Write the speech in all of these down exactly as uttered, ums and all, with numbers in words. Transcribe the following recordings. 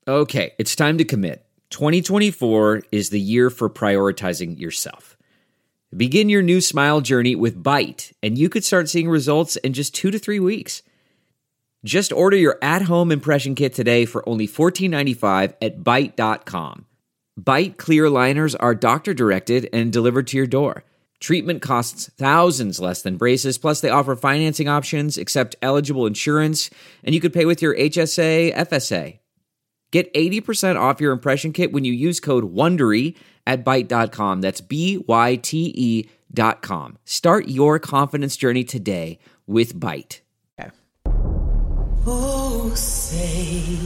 Okay, it's time to commit. twenty twenty-four is the year for prioritizing yourself. Begin your new smile journey with Byte, and you could start seeing results in just two to three weeks. Just order your at-home impression kit today for only fourteen ninety-five at byte dot com. Byte clear aligners are doctor-directed and delivered to your door. Treatment costs thousands less than braces, plus they offer financing options, accept eligible insurance, and you could pay with your H S A, F S A. Get eighty percent off your impression kit when you use code WONDERY at byte dot com. That's B Y T E dot com. Start your confidence journey today with Byte. Okay. Oh, say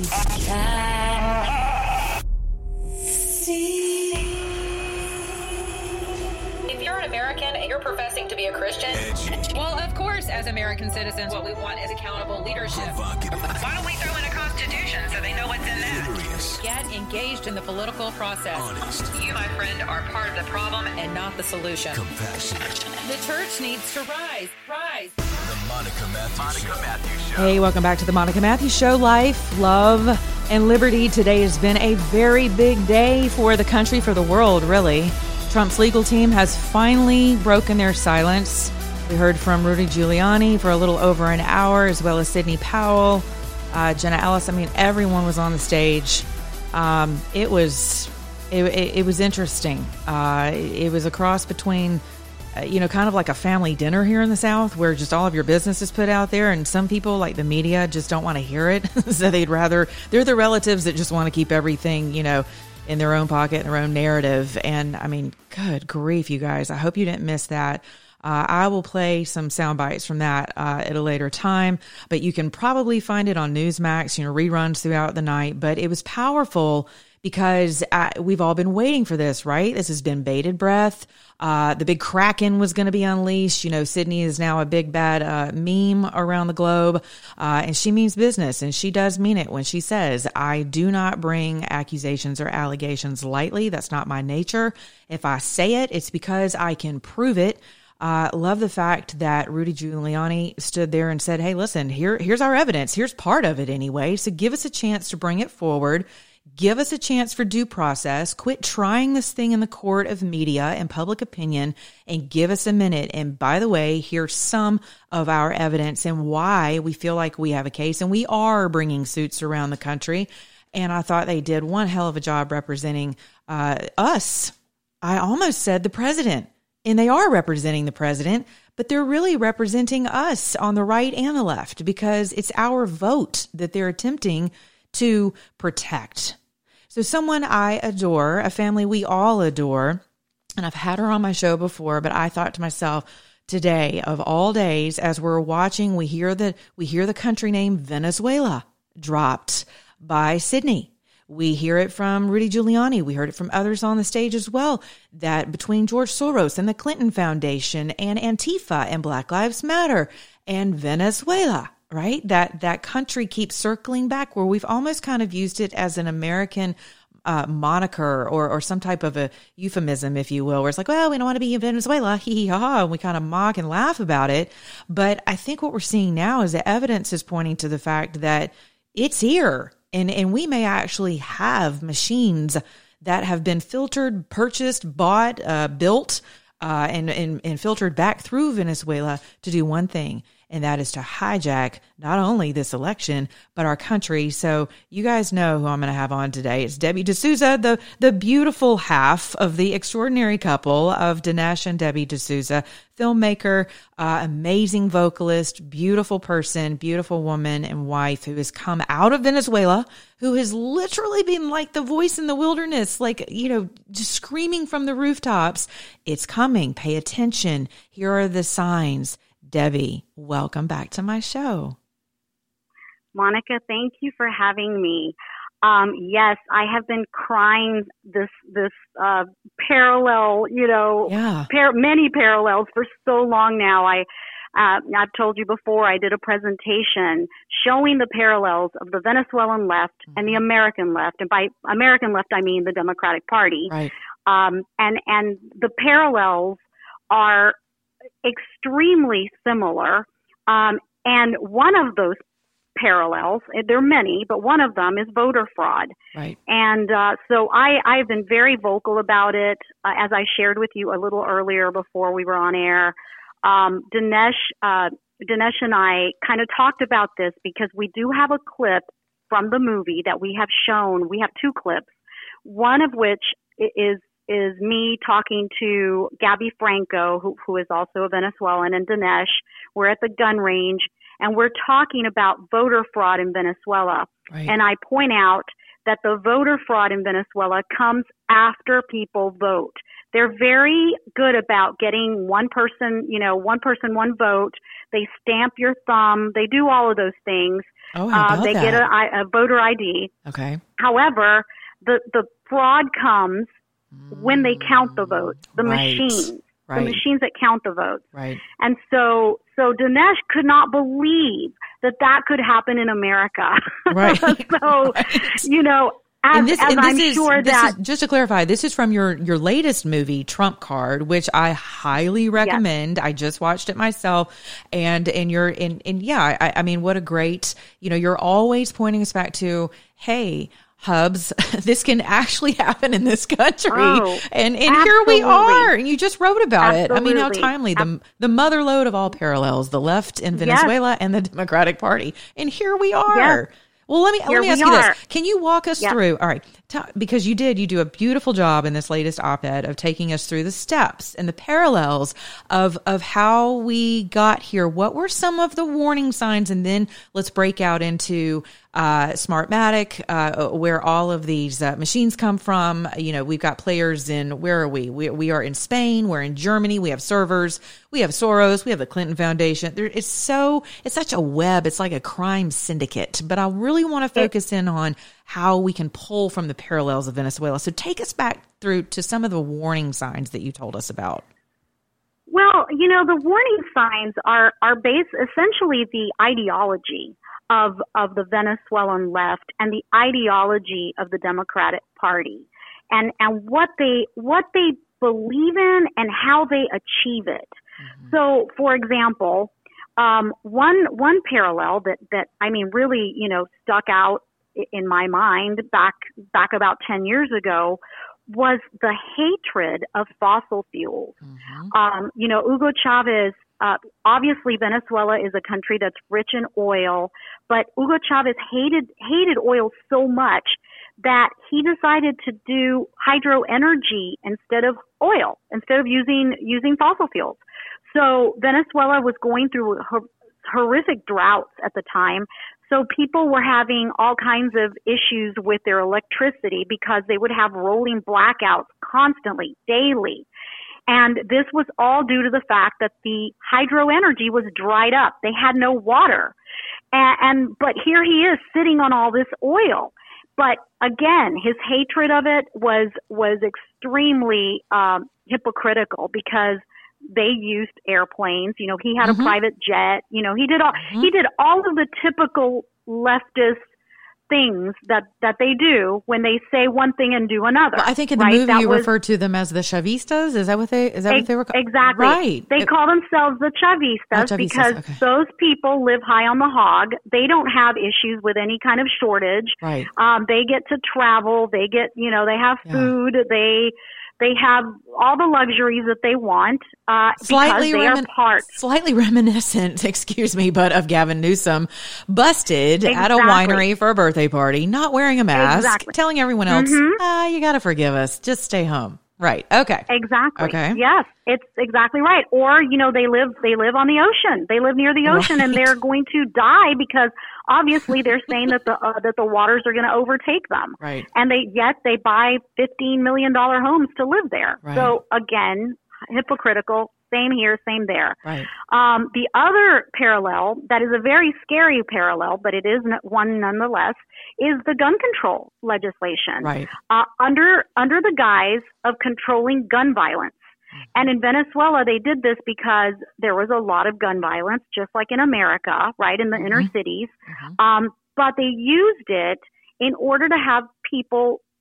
can see. If you're an American and you're professing to be a Christian, well, of course, as American citizens, what we want is accountable leadership. Why don't we throw in a constitution so they know what's in that? Get engaged in the political process. Honest. You, my friend, are part of the problem and not the solution. Compassionate. The church needs to rise. Rise. The Monica Matthews Monica Show. Matthews Show. Hey, welcome back to the Monica Matthews Show. Life, love, and liberty. Today has been a very big day for the country, for the world, really. Trump's legal team has finally broken their silence. We heard from Rudy Giuliani for a little over an hour, as well as Sidney Powell, uh, Jenna Ellis. I mean, everyone was on the stage. Um, it was it, it, it was interesting. Uh, it was a cross between, uh, you know, kind of like a family dinner here in the South, where just all of your business is put out there, and some people, like the media, just don't want to hear it. So they'd rather, they're the relatives that just want to keep everything, you know, in their own pocket, in their own narrative. And I mean, good grief, you guys. I hope you didn't miss that. Uh, I will play some sound bites from that uh, at a later time, but you can probably find it on Newsmax, you know, reruns throughout the night. But it was powerful because uh, we've all been waiting for this, right? This has been bated breath. Uh, the big Kraken was going to be unleashed. You know, Sydney is now a big bad uh, meme around the globe, uh, and she means business, and she does mean it when she says, I do not bring accusations or allegations lightly. That's not my nature. If I say it, it's because I can prove it. I uh, love the fact that Rudy Giuliani stood there and said, hey, listen, here, here's our evidence. Here's part of it anyway. So give us a chance to bring it forward. Give us a chance for due process. Quit trying this thing in the court of media and public opinion, and give us a minute. And by the way, here's some of our evidence and why we feel like we have a case. And we are bringing suits around the country. And I thought they did one hell of a job representing uh, us. I almost said the president. And they are representing the president, but they're really representing us on the right and the left, because it's our vote that they're attempting to protect. So someone I adore, a family we all adore, and I've had her on my show before, but I thought to myself, today of all days, as we're watching, we hear the we hear the country name Venezuela dropped by Sydney. We hear it from Rudy Giuliani. We heard it from others on the stage as well, that between George Soros and the Clinton Foundation and Antifa and Black Lives Matter and Venezuela, right? That that country keeps circling back, where we've almost kind of used it as an American uh, moniker or or some type of a euphemism, if you will, where it's like, well, we don't want to be in Venezuela, hee hee ha ha, and we kind of mock and laugh about it. But I think what we're seeing now is the evidence is pointing to the fact that it's here. And and we may actually have machines that have been filtered, purchased, bought, uh, built, uh, and, and, and filtered back through Venezuela to do one thing, and that is to hijack not only this election, but our country. So you guys know who I'm going to have on today. It's Debbie D'Souza, the, the beautiful half of the extraordinary couple of Dinesh and Debbie D'Souza, filmmaker, uh, amazing vocalist, beautiful person, beautiful woman and wife who has come out of Venezuela, who has literally been like the voice in the wilderness, like, you know, just screaming from the rooftops. It's coming. Pay attention. Here are the signs. Debbie, welcome back to my show. Monica, thank you for having me. Um, yes, I have been crying this this uh, parallel, you know, yeah. par- many parallels for so long now. I uh, I've told you before, I did a presentation showing the parallels of the Venezuelan left mm-hmm. and the American left, and by American left I mean the Democratic Party. Right. Um, and and the parallels are extremely similar. Um, and one of those parallels. There are many, but one of them is voter fraud. Right. And uh, so I, I've been very vocal about it, uh, as I shared with you a little earlier before we were on air. Um, Dinesh, uh, Dinesh and I kind of talked about this because we do have a clip from the movie that we have shown. We have two clips, one of which is is me talking to Gabby Franco, who, who is also a Venezuelan, and Dinesh. We're at the gun range, and we're talking about voter fraud in Venezuela. Right. And I point out that the voter fraud in Venezuela comes after people vote. They're very good about getting one person, you know, one person, one vote. They stamp your thumb. They do all of those things. Oh, how about uh, they that? get a, a voter I D. Okay. However, the, the fraud comes when they count the votes, the Right. machines, Right. the machines that count the votes. Right. And so, so Dinesh could not believe that that could happen in America. Right. so, Right. you know, as, And this, as and I'm this is, sure this that is, just to clarify, this is from your, your latest movie, Trump Card, which I highly recommend. Yes. I just watched it myself, and, and you're in, and yeah, I, I mean, what a great, you know, you're always pointing us back to, hey, Hubs, this can actually happen in this country. Oh, and and here we are. And you just wrote about absolutely. it. I mean, how timely. The, the mother lode of all parallels, the left in Venezuela yes. and the Democratic Party. And here we are. Yes. Well, let me Here let me ask we you are. this. Can you walk us yep. through? All right. T- because you did, you do a beautiful job in this latest op-ed of taking us through the steps and the parallels of, of how we got here. What were some of the warning signs? And then let's break out into uh, Smartmatic, uh, where all of these uh, machines come from. You know, we've got players in, where are we? We, we are in Spain. We're in Germany. We have servers. We have Soros. We have the Clinton Foundation. There, it's so, it's such a web. It's like a crime syndicate. But I really want to focus in on how we can pull from the parallels of Venezuela. So take us back through to some of the warning signs that you told us about. Well, you know, the warning signs are, are based essentially the ideology of, of the Venezuelan left and the ideology of the Democratic Party, and, and what they, what they believe in and how they achieve it. Mm-hmm. So, for example, um, one, one parallel that, that, I mean, really, you know, stuck out in my mind back, back about ten years ago was the hatred of fossil fuels. Mm-hmm. Um, you know, Hugo Chavez, uh, obviously Venezuela is a country that's rich in oil, but Hugo Chavez hated, hated oil so much that he decided to do hydro energy instead of oil, instead of using, using fossil fuels. So Venezuela was going through hor- horrific droughts at the time. So people were having all kinds of issues with their electricity because they would have rolling blackouts constantly, daily. And this was all due to the fact that the hydro energy was dried up. They had no water. And, and but here he is sitting on all this oil. But again, his hatred of it was was extremely um, hypocritical because they used airplanes. You know, he had mm-hmm. a private jet. You know, he did all mm-hmm. he did all of the typical leftist things that, that they do when they say one thing and do another. Well, I think in the right? movie that you was, referred to them as the Chavistas. Is that what they? Is that ex- what they were? Exactly. Right. They it, call themselves the Chavistas, oh, Chavistas because okay. those people live high on the hog. They don't have issues with any kind of shortage. Right. Um, they get to travel. They get, you know, they have food. Yeah. They. They have all the luxuries that they want uh, slightly because they remin- are part. Slightly reminiscent, excuse me, but of Gavin Newsom, busted exactly. at a winery for a birthday party, not wearing a mask, exactly. telling everyone else, mm-hmm. ah, you got to forgive us, just stay home. Right. Okay. Exactly. Okay. Yes, it's exactly right. Or, you know, they live they live on the ocean. They live near the ocean, right. and they're going to die because obviously they're saying that the uh, that the waters are going to overtake them. Right. And they yet they buy fifteen million dollars homes to live there. Right. So again, hypocritical. Same here, same there. Right. Um, the other parallel that is a very scary parallel, but it is one nonetheless, is the gun control legislation. Right. Uh, under under the guise of controlling gun violence. And in Venezuela, they did this because there was a lot of gun violence, just like in America, right, in the mm-hmm. inner cities. Mm-hmm. Um, but they used it in order to have people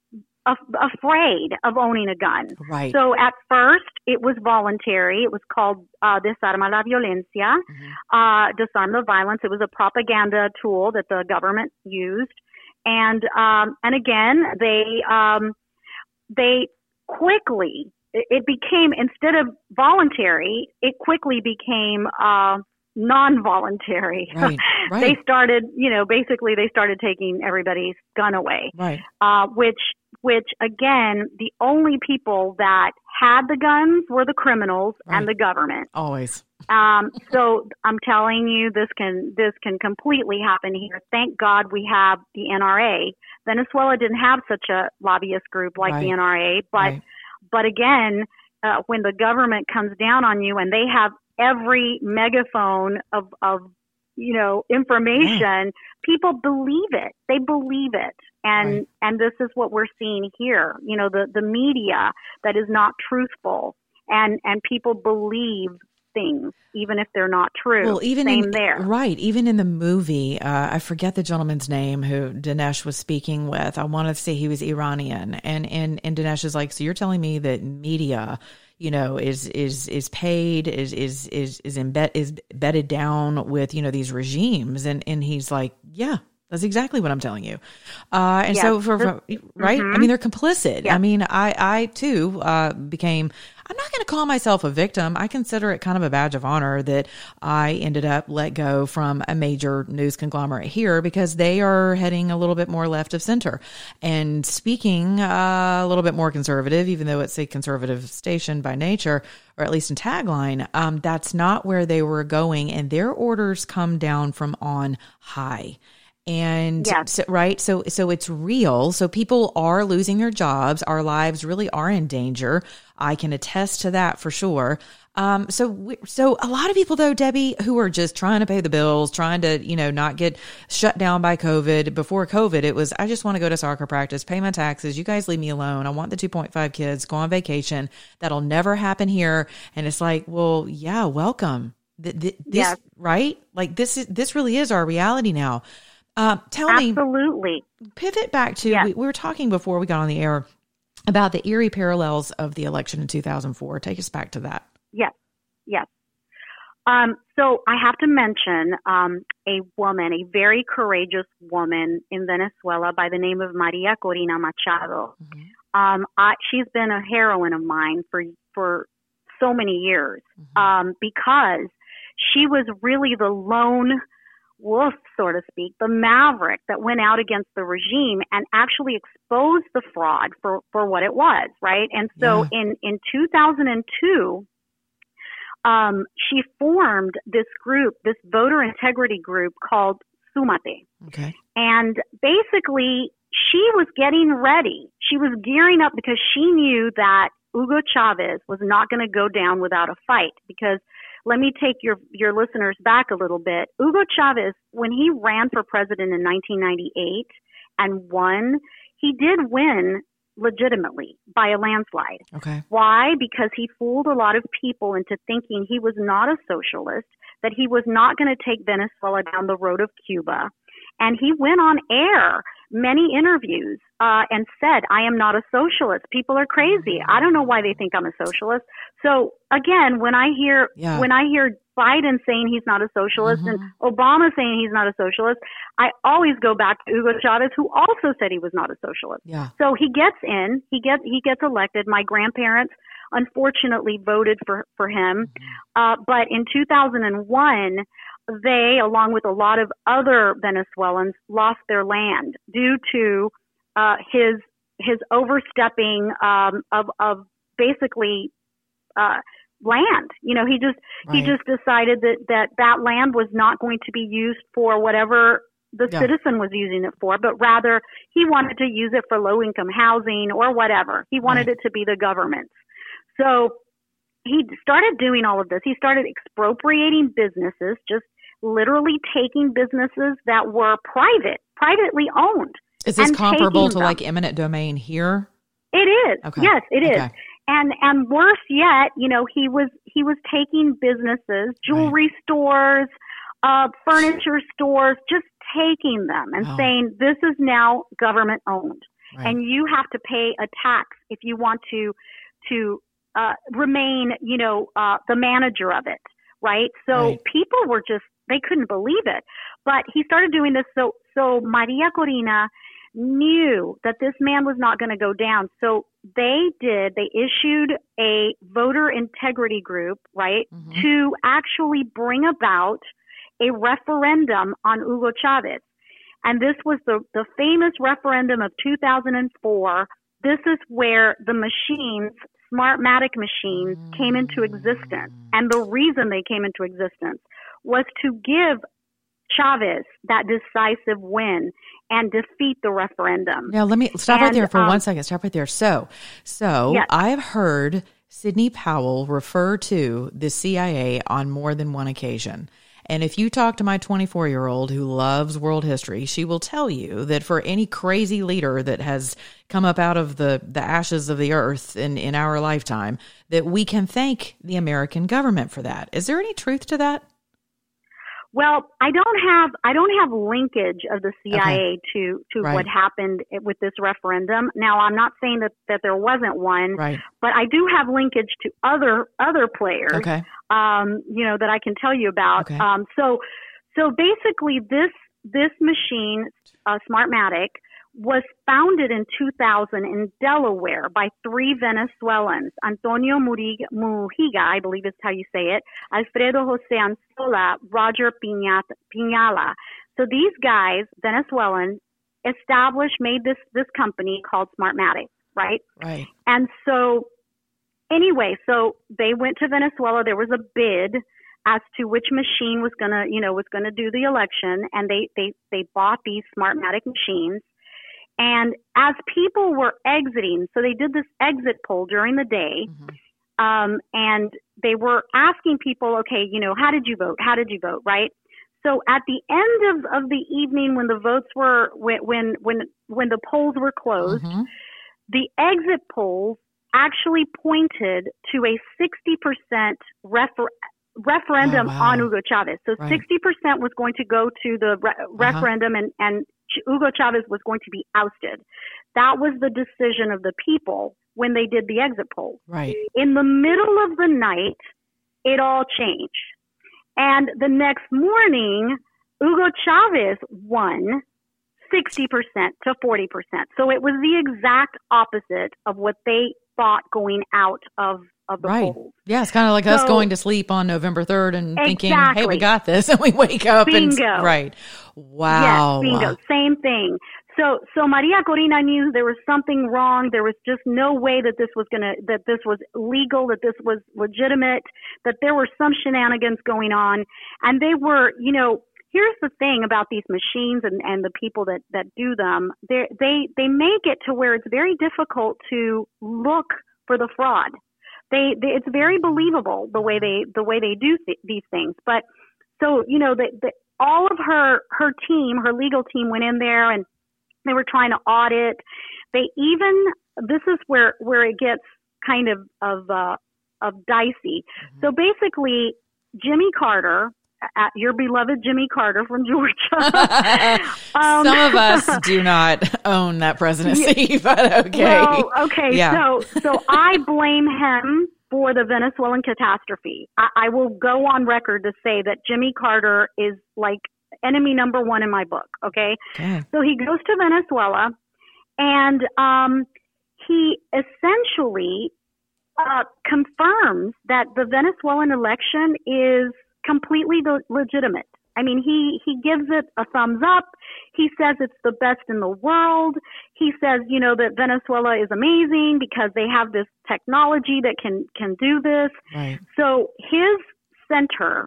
af- afraid of owning a gun. Right. So at first, it was voluntary. It was called uh, Desarma la Violencia, mm-hmm. uh, Disarm the Violence. It was a propaganda tool that the government used. And um, and again, they um, they quickly, it, it became, instead of voluntary, it quickly became uh, non-voluntary. Right, right. They started, you know, basically they started taking everybody's gun away. Right. Uh, which, which again, the only people that had the guns were the criminals right. and the government. Always. Um, so I'm telling you, this can, this can completely happen here. Thank God we have the N R A. Venezuela didn't have such a lobbyist group like right. the N R A, but, right. but again, uh, when the government comes down on you and they have every megaphone of, of, you know, information, yeah. people believe it. They believe it. And, right. and this is what we're seeing here. You know, the, the media that is not truthful, and, and people believe things, even if they're not true. Well, even Same in, there. Right. Even in the movie, uh, I forget the gentleman's name who Dinesh was speaking with. I want to say he was Iranian. And, and, and Dinesh is like, so you're telling me that media, you know, is, is, is paid, is, is, is, is embed, is bedded down with, you know, these regimes. And, and he's like, yeah, that's exactly what I'm telling you. Uh, and yes. so for, for right. Mm-hmm. I mean, they're complicit. Yeah. I mean, I, I too, uh, became, I'm not going to call myself a victim. I consider it kind of a badge of honor that I ended up let go from a major news conglomerate here, because they are heading a little bit more left of center and speaking uh, a little bit more conservative, even though it's a conservative station by nature, or at least in tagline. Um, that's not where they were going, and their orders come down from on high. And yeah. so, right. So, so it's real. So people are losing their jobs. Our lives really are in danger. I can attest to that for sure. Um, so, we, so a lot of people though, Debbie, who are just trying to pay the bills, trying to, you know, not get shut down by COVID. Before COVID, it was, I just want to go to soccer practice, pay my taxes. You guys leave me alone. I want the two point five kids, go on vacation. That'll never happen here. And it's like, well, yeah, welcome. Th- th- this, yes. right? Like this is, this really is our reality now. Uh, tell Absolutely. me, pivot back to, yes. we, we were talking before we got on the air about the eerie parallels of the election in two thousand four. Take us back to that. Yes, yes. Um, so I have to mention um, a woman, a very courageous woman in Venezuela by the name of Maria Corina Machado. Mm-hmm. Um, I, she's been a heroine of mine for for so many years mm-hmm. um, because she was really the lone wolf, so to speak, the maverick that went out against the regime and actually exposed the fraud for, for what it was, right? And so yeah. in, in two thousand two, um, she formed this group, this voter integrity group called Sumate. Okay. And basically, she was getting ready. She was gearing up because she knew that Hugo Chavez was not going to go down without a fight, because let me take your, your listeners back a little bit. Hugo Chavez, when he ran for president in nineteen ninety-eight and won, he did win legitimately by a landslide. Okay. Why? Because he fooled a lot of people into thinking he was not a socialist, that he was not going to take Venezuela down the road of Cuba. And he went on air, many interviews, uh, and said, I am not a socialist. People are crazy. I don't know why they think I'm a socialist. So again, when I hear, yeah. when I hear Biden saying he's not a socialist mm-hmm. and Obama saying he's not a socialist, I always go back to Hugo Chavez, who also said he was not a socialist. Yeah. So he gets in, he gets, he gets elected. My grandparents unfortunately voted for, for him. Mm-hmm. Uh, but in two thousand one, they, along with a lot of other Venezuelans, lost their land due to uh, his his overstepping um, of of basically uh, land. You know, he just right. he just decided that, that that land was not going to be used for whatever the yeah. citizen was using it for, but rather he wanted to use it for low income housing or whatever. He wanted right. it to be the government's. So he started doing all of this. He started expropriating businesses, just literally taking businesses that were private, privately owned. Is this comparable to them. Like eminent domain here? It is. Okay. Yes, it is. Okay. And and worse yet, you know, he was he was taking businesses, jewelry right. stores, uh, furniture stores, just taking them and wow. saying this is now government owned. right. and you have to pay a tax if you want to to uh, remain, you know, uh, the manager of it, right? So right. people were just, they couldn't believe it. But he started doing this. So, so Maria Corina knew that this man was not going to go down. So they did, they issued a voter integrity group, right, mm-hmm. to actually bring about a referendum on Hugo Chavez. And this was the, the famous referendum of two thousand four. This is where the machines, Smartmatic machines, came into existence. And the reason they came into existence was to give Chavez that decisive win and defeat the referendum. Now, let me stop and, right there for um, one second. Stop right there. So, so yes. I've heard Sidney Powell refer to the C I A on more than one occasion. And if you talk to my twenty-four-year-old who loves world history, she will tell you that for any crazy leader that has come up out of the, the ashes of the earth in, in our lifetime, that we can thank the American government for that. Is there any truth to that? Well, I don't have I don't have linkage of the C I A Okay. to to Right. what happened with this referendum. Now, I'm not saying that, that there wasn't one, Right. but I do have linkage to other other players. Okay. Um, you know, that I can tell you about. Okay. Um, so so basically, this this machine, uh, Smartmatic, was founded in two thousand in Delaware by three Venezuelans, Antonio Mujiga, Mujiga, I believe is how you say it, Alfredo Jose Anzola, Roger Piñata, Piñala. So these guys, Venezuelans, established, made this, this company called Smartmatic, right? Right. And so anyway, so they went to Venezuela. There was a bid as to which machine was gonna, you know, was gonna do the election, and they, they, they bought these Smartmatic machines. And as people were exiting, so they did this exit poll during the day, mm-hmm. um, and they were asking people, okay, you know, how did you vote? How did you vote? Right? So at the end of, of the evening, when the votes were, when when when, when the polls were closed, mm-hmm. the exit polls actually pointed to a sixty percent refer- referendum oh, wow. on Hugo Chavez. So right. sixty percent was going to go to the re- uh-huh. referendum, and, and Hugo Chavez was going to be ousted. That was the decision of the people when they did the exit poll. Right. In the middle of the night, it all changed. And the next morning, Hugo Chavez won sixty percent to forty percent. So it was the exact opposite of what they thought going out of of the right. polls. Yeah, it's kind of like so, us going to sleep on November third and exactly. thinking, hey, we got this. And we wake up bingo. and, right. Wow. Yes, bingo. Same thing. So, so Maria Corina knew there was something wrong. There was just no way that this was going to, that this was legal, that this was legitimate, that there were some shenanigans going on. And they were, you know, here's the thing about these machines and, and the people that, that do them. They, they, they make it to where it's very difficult to look for the fraud. They, they, it's very believable the way they, the way they do th- these things. But so, you know, the, the, all of her, her team, her legal team went in there and they were trying to audit. They even, this is where, where it gets kind of, of, uh, of dicey. Mm-hmm. So basically Jimmy Carter, uh, your beloved Jimmy Carter from Georgia. um, Some of us do not own that presidency, but okay. Well, okay. Yeah. So, so I blame him for the Venezuelan catastrophe. I, I will go on record to say that Jimmy Carter is like enemy number one in my book. Okay. okay. So he goes to Venezuela and, um, he essentially, uh, confirms that the Venezuelan election is completely legitimate. I mean, he, he gives it a thumbs up. He says it's the best in the world. He says, you know, that Venezuela is amazing because they have this technology that can, can do this. Right. So his center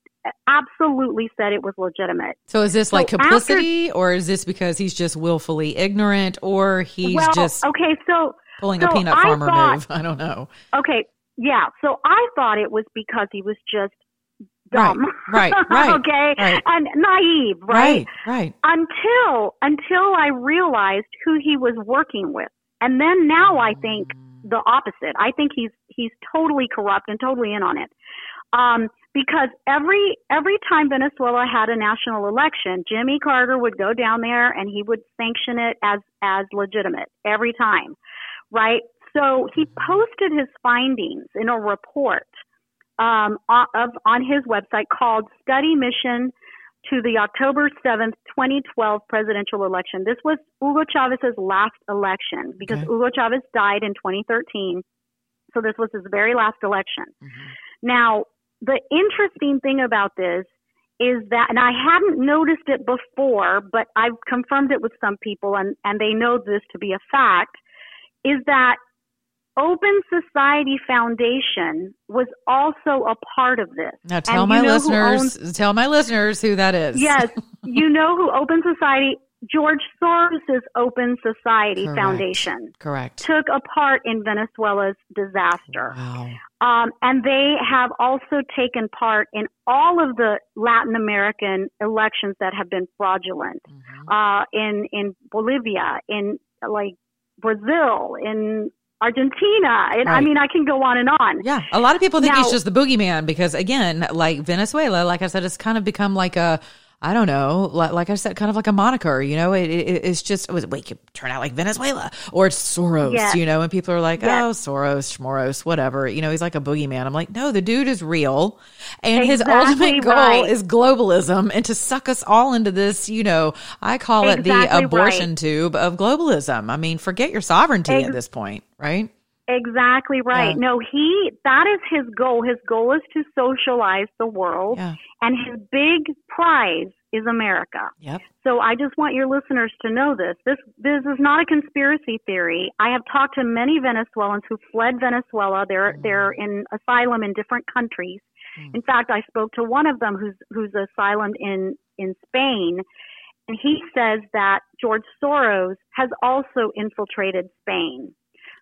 absolutely said it was legitimate. So is this like so complicity after, or is this because he's just willfully ignorant or he's well, just okay, so, pulling so a peanut I farmer thought, move? I don't know. Okay. Yeah. So I thought it was because he was just dumb. Right, right, right. okay. Right. And naive, right? Right, right. Until, until I realized who he was working with. And then now I think the opposite. I think he's, he's totally corrupt and totally in on it. Um, because every every time Venezuela had a national election, Jimmy Carter would go down there and he would sanction it as as legitimate every time, right? So he posted his findings in a report um, of on his website called Study Mission to the October seventh, twenty twelve presidential election. This was Hugo Chávez's last election because okay. Hugo Chávez died in twenty thirteen. So this was his very last election. Mm-hmm. Now, the interesting thing about this is that, and I hadn't noticed it before, but I've confirmed it with some people, and, and they know this to be a fact, is that Open Society Foundation was also a part of this. Now tell my listeners, owns, tell my listeners who that is. Yes, you know who Open Society, George Soros' Open Society Correct. Foundation Correct. took a part in Venezuela's disaster. Wow. Um, and they have also taken part in all of the Latin American elections that have been fraudulent, mm-hmm. uh, in, in Bolivia, in like Brazil, in Argentina. And, right. I mean, I can go on and on. Yeah. A lot of people think now, he's just the boogeyman because, again, like Venezuela, like I said, it's kind of become like a, I don't know, like, like I said, kind of like a moniker, you know, it, it, it's just, it was, wait, it could turn out like Venezuela or it's Soros, yes. you know, and people are like, yes. oh, Soros, Schmoros, whatever, you know, he's like a boogeyman. I'm like, no, the dude is real. And exactly his ultimate goal right. is globalism and to suck us all into this, you know, I call exactly it the abortion right. tube of globalism. I mean, forget your sovereignty Ex- at this point, right? Exactly right. Yeah. No, he, that is his goal. His goal is to socialize the world. Yeah. And his big prize is America. Yep. So I just want your listeners to know this. This this is not a conspiracy theory. I have talked to many Venezuelans who fled Venezuela. They're mm. they're in asylum in different countries. Mm. In fact, I spoke to one of them who's who's asylum in in Spain, and he says that George Soros has also infiltrated Spain.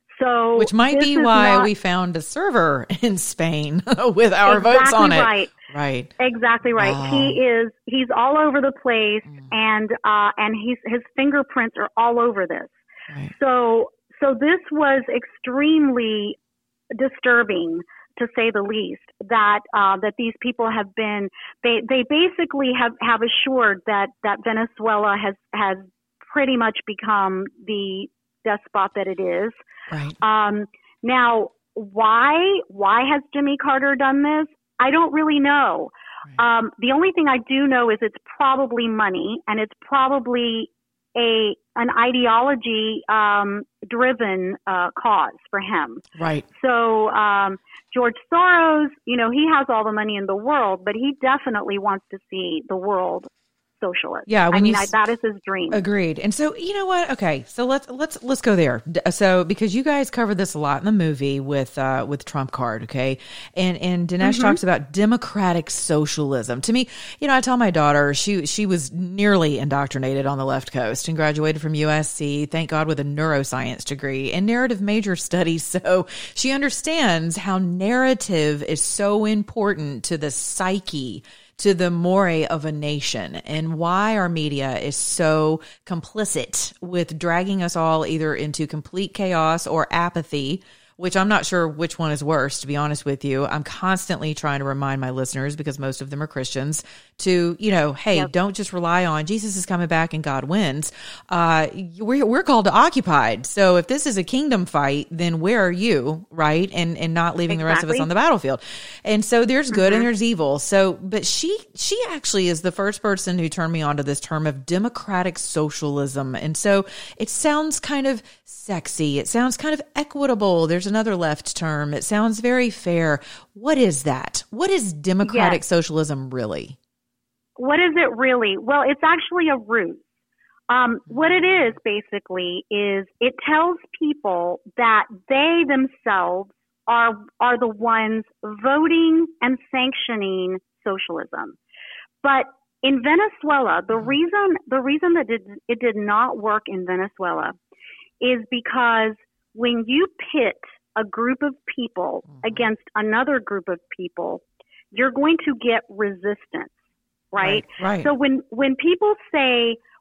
So which might be why not, we found a server in Spain with our exactly votes on it. Right. Right. Exactly right. Wow. He is he's all over the place mm. and uh and he's his fingerprints are all over this. Right. So so this was extremely disturbing, to say the least, that uh that these people have been they they basically have have assured that that Venezuela has has pretty much become the despot that it is. Right. Um, now, why why has Jimmy Carter done this? I don't really know. Right. Um, the only thing I do know is it's probably money, and it's probably a an ideology um, driven uh, cause for him. Right. So um, George Soros, you know, he has all the money in the world, but he definitely wants to see the world socialist. Yeah, when I mean, you, I, that is his dream. Agreed. And so, you know what? Okay, so let's let's let's go there. So, because you guys covered this a lot in the movie with uh, with Trump Card, okay, and and Dinesh mm-hmm. talks about democratic socialism. To me, you know, I tell my daughter she she was nearly indoctrinated on the left coast and graduated from U S C, thank God, with a neuroscience degree and narrative major studies. So she understands how narrative is so important to the psyche, to the moray of a nation, and why our media is so complicit with dragging us all either into complete chaos or apathy, which I'm not sure which one is worse, to be honest with you. I'm constantly trying to remind my listeners, because most of them are Christians, to, you know, hey, yep. don't just rely on Jesus is coming back and God wins. Uh, we're, we're called to occupied. So if this is a kingdom fight, then where are you, right? And and not leaving exactly. the rest of us on the battlefield. And so there's good mm-hmm. and there's evil. So, but she she actually is the first person who turned me on to this term of democratic socialism. And so it sounds kind of sexy. It sounds kind of equitable. There's another left term. It sounds very fair. What is that? What is democratic yes. socialism really? What is it really? Well, it's actually a ruse. Um, what it is basically is it tells people that they themselves are are the ones voting and sanctioning socialism. But in Venezuela, the reason the reason that it, it did not work in Venezuela is because when you pit a group of people mm-hmm. against another group of people, you're going to get resistance, right? Right, right? So when, when people say,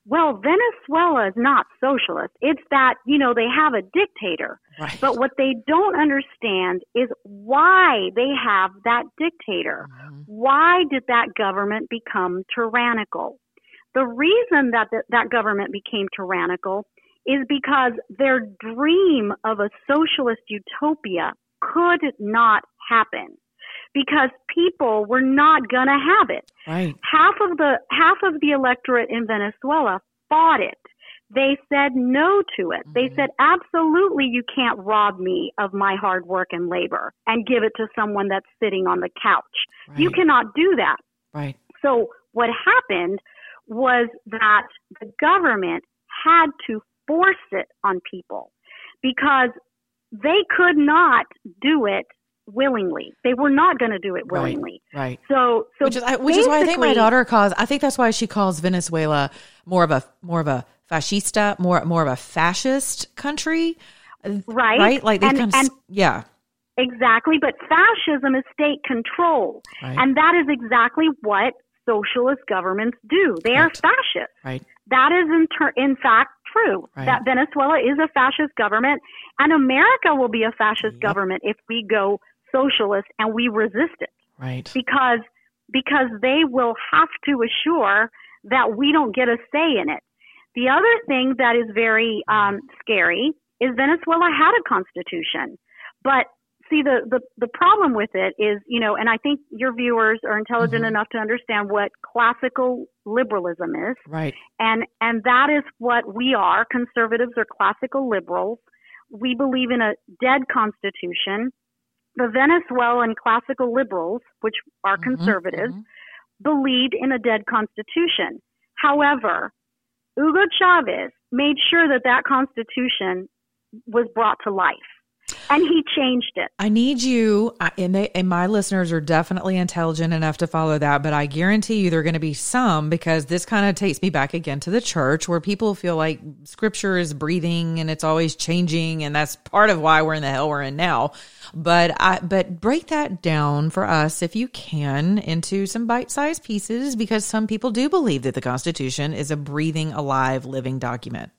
well, Venezuela is not socialist. It's that, you know, they have a dictator. Right. But what they don't understand is why they have that dictator. Mm-hmm. Why did that government become tyrannical? The reason that the, that government became tyrannical is because their dream of a socialist utopia could not happen because people were not going to have it. Right. Half of the half of the electorate in Venezuela fought it. They said no to it. Mm-hmm. They said, absolutely, you can't rob me of my hard work and labor and give it to someone that's sitting on the couch. Right. You cannot do that. Right. So what happened was that the government had to force it on people because they could not do it willingly. They were not going to do it willingly. Right. right. So, so which is which is why I think my daughter calls. I think that's why she calls Venezuela more of a more of a fascista, more more of a fascist country. Right. Right. Like they and, kind of, and, yeah. Exactly. But fascism is state control, right. and that is exactly what socialist governments do. They right. are fascist. Right. That is in ter- in fact true. Right. That Venezuela is a fascist government, and America will be a fascist yep. government if we go socialist and we resist it. Right. Because because they will have to assure that we don't get a say in it. The other thing that is very um, scary is Venezuela had a constitution, but see the, the the problem with it is, you know, and I think your viewers are intelligent mm-hmm. enough to understand what classical liberalism is. Right. And and that is what we are. Conservatives are classical liberals. We believe in a dead constitution. The Venezuelan classical liberals, which are mm-hmm. conservatives, mm-hmm. believed in a dead constitution. However, Hugo Chavez made sure that that constitution was brought to life. And he changed it. I need you, and, they, and my listeners are definitely intelligent enough to follow that, but I guarantee you there are going to be some, because this kind of takes me back again to the church, where people feel like scripture is breathing and it's always changing, and that's part of why we're in the hell we're in now. But I, but break that down for us, if you can, into some bite-sized pieces, because some people do believe that the Constitution is a breathing, alive, living document.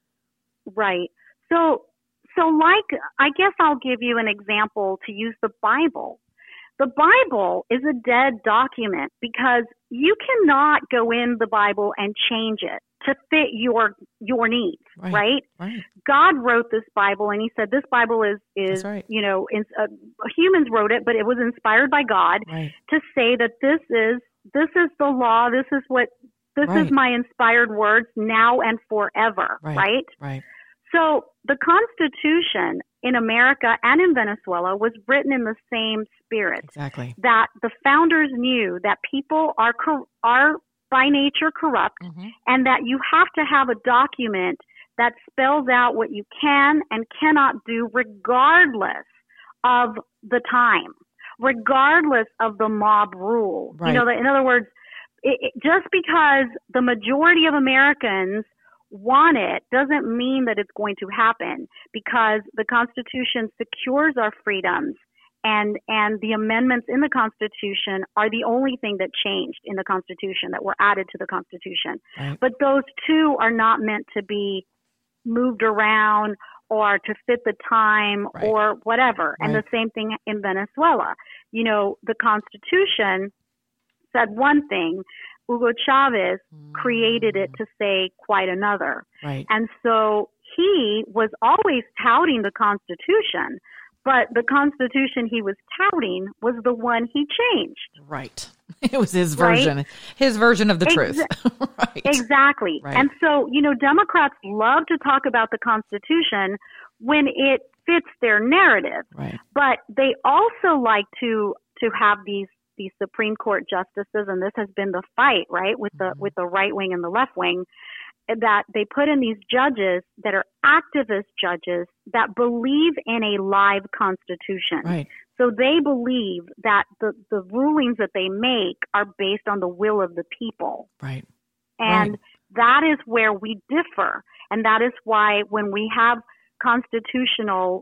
Right. So... So like, I guess I'll give you an example to use the Bible. The Bible is a dead document because you cannot go in the Bible and change it to fit your your needs, right? right? right. God wrote this Bible, and he said this Bible is, is right. you know, in, uh, humans wrote it, but it was inspired by God right. to say that this is this is the law, this is what, this right. is my inspired words now and forever, right? Right. right. So the Constitution in America and in Venezuela was written in the same spirit. Exactly. That the founders knew that people are are by nature corrupt, mm-hmm. and that you have to have a document that spells out what you can and cannot do regardless of the time, regardless of the mob rule. Right. You know, in other words, it, it, just because the majority of Americans want it doesn't mean that it's going to happen, because the Constitution secures our freedoms, and and the amendments in the Constitution are the only thing that changed in the Constitution, that were added to the Constitution. Right. But those two are not meant to be moved around or to fit the time right. or whatever. Right. And the same thing in Venezuela. You know, the Constitution said one thing, Hugo Chavez created it to say quite another. Right. And so he was always touting the Constitution, but the Constitution he was touting was the one he changed. Right. It was his version, right? His version of the Exa- truth. Right. Exactly. Right. And so, you know, Democrats love to talk about the Constitution when it fits their narrative. Right. But they also like to to have these these Supreme Court justices, and this has been the fight, right, with the mm-hmm. with the right wing and the left wing, that they put in these judges that are activist judges that believe in a live constitution. Right. So they believe that the, the rulings that they make are based on the will of the people. Right. And right. that is where we differ. And that is why when we have constitutional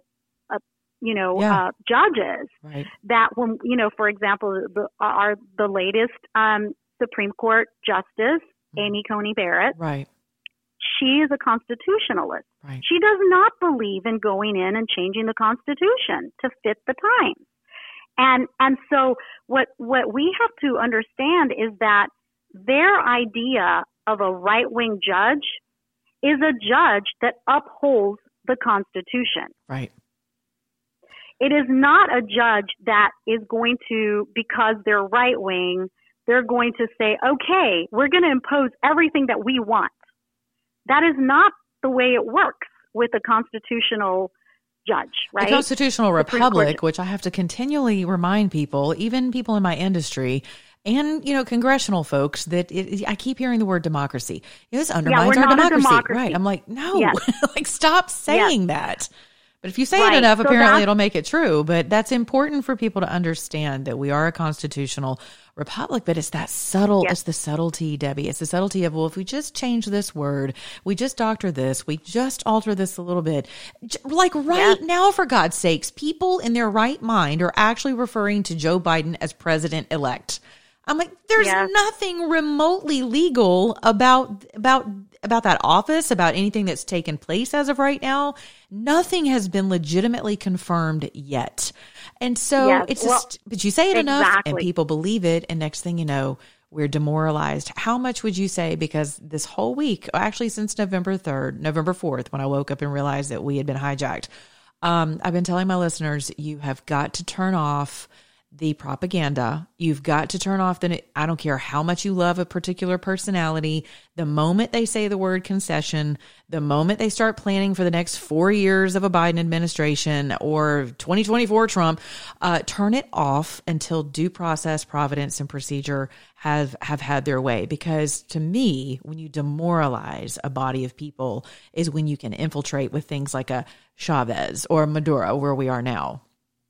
you know, yeah. uh, judges right. that when, you know, for example, the, are the latest um, Supreme Court Justice, mm-hmm. Amy Coney Barrett, right. she is a constitutionalist. Right. She does not believe in going in and changing the Constitution to fit the times. And and so what what we have to understand is that their idea of a right-wing judge is a judge that upholds the Constitution. Right. It is not a judge that is going to, because they're right-wing, they're going to say, okay, we're going to impose everything that we want. That is not the way it works with a constitutional judge, right? The constitutional republic, which I have to continually remind people, even people in my industry and, you know, congressional folks, that it, I keep hearing the word democracy. You know, this undermines yeah, our democracy. democracy. Right. I'm like, no, yes. like stop saying yes. that. But if you say right. it enough, so apparently it'll make it true. But that's important for people to understand that we are a constitutional republic. But it's that subtle, yes. it's the subtlety, Debbie. It's the subtlety of, well, if we just change this word, we just doctor this, we just alter this a little bit. Like right yes. now, for God's sakes, people in their right mind are actually referring to Joe Biden as president-elect. I'm like, there's yes. nothing remotely legal about about about that office, about anything that's taken place as of right now. Nothing has been legitimately confirmed yet. And so yes. it's well, just, but you say it exactly. enough and people believe it. And next thing you know, we're demoralized. How much would you say? Because this whole week, actually since November third, November fourth, when I woke up and realized that we had been hijacked, um, I've been telling my listeners, you have got to turn off the propaganda. You've got to turn off the, I don't care how much you love a particular personality. The moment they say the word concession, the moment they start planning for the next four years of a Biden administration or twenty twenty-four Trump, uh, turn it off until due process, providence, and procedure have, have had their way. Because to me, when you demoralize a body of people is when you can infiltrate with things like a Chavez or Maduro, where we are now.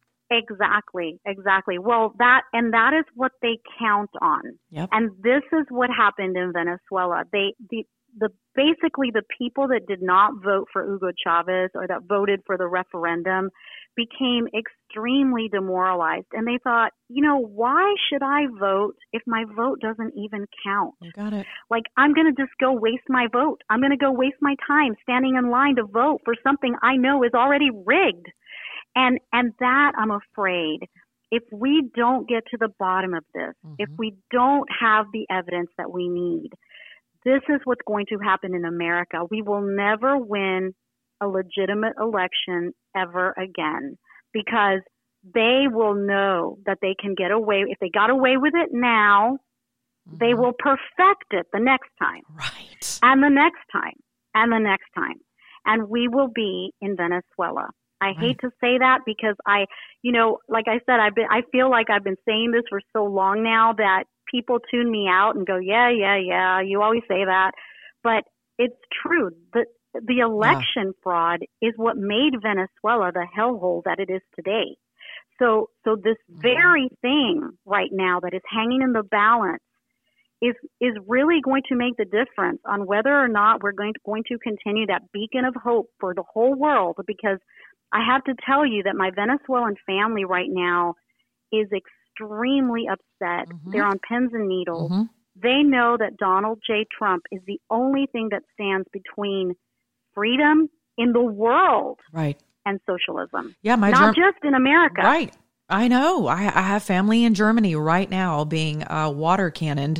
Exactly, exactly. Well, that, and that is what they count on. Yep. And this is what happened in Venezuela. They, the, the, basically the people that did not vote for Hugo Chavez or that voted for the referendum became extremely demoralized. And they thought, you know, why should I vote if my vote doesn't even count? You got it. Like, I'm going to just go waste my vote. I'm going to go waste my time standing in line to vote for something I know is already rigged. And and that, I'm afraid, if we don't get to the bottom of this, mm-hmm. if we don't have the evidence that we need, this is what's going to happen in America. We will never win a legitimate election ever again because they will know that they can get away. If they got away with it now, mm-hmm. they will perfect it the next time. Right. And the next time. And the next time. And we will be in Venezuela. I right. hate to say that because I, you know, like I said, I've been, I feel like I've been saying this for so long now that people tune me out and go, yeah, yeah, yeah, you always say that. But it's true. The, the election yeah. fraud is what made Venezuela the hellhole that it is today. So, so this mm-hmm. very thing right now that is hanging in the balance is, is really going to make the difference on whether or not we're going to, going to continue that beacon of hope for the whole world. Because I have to tell you that my Venezuelan family right now is extremely upset. Mm-hmm. They're on pins and needles. Mm-hmm. They know that Donald J. Trump is the only thing that stands between freedom in the world right. and socialism. Yeah, my Not Germ- just in America. Right. I know. I, I have family in Germany right now being uh, water cannoned.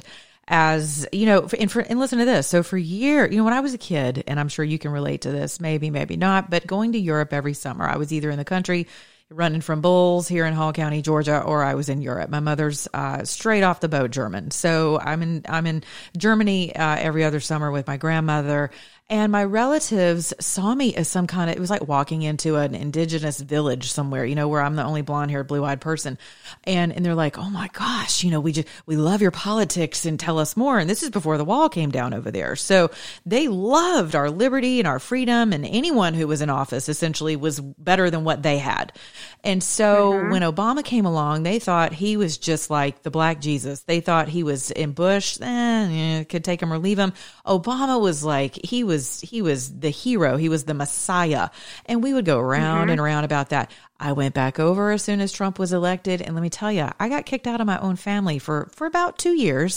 As you know, and, for, and listen to this. So for years, you know, when I was a kid, and I'm sure you can relate to this, maybe, maybe not, but going to Europe every summer, I was either in the country running from bulls here in Hall County, Georgia, or I was in Europe. My mother's uh, straight off the boat German. So I'm in, I'm in Germany uh, every other summer with my grandmother. And my relatives saw me as some kind of, it was like walking into an indigenous village somewhere, you know, where I'm the only blonde haired, blue eyed person. And, and they're like, oh my gosh, you know, we just, we love your politics and tell us more. And this is before the wall came down over there. So they loved our liberty and our freedom, and anyone who was in office essentially was better than what they had. And so mm-hmm. when Obama came along, they thought he was just like the Black Jesus. They thought he was in Bush, eh, yeah, could take him or leave him. Obama was like, he was He was the hero. He was the Messiah. And we would go around mm-hmm. and around about that. I went back over as soon as Trump was elected. And let me tell you, I got kicked out of my own family for, for about two years.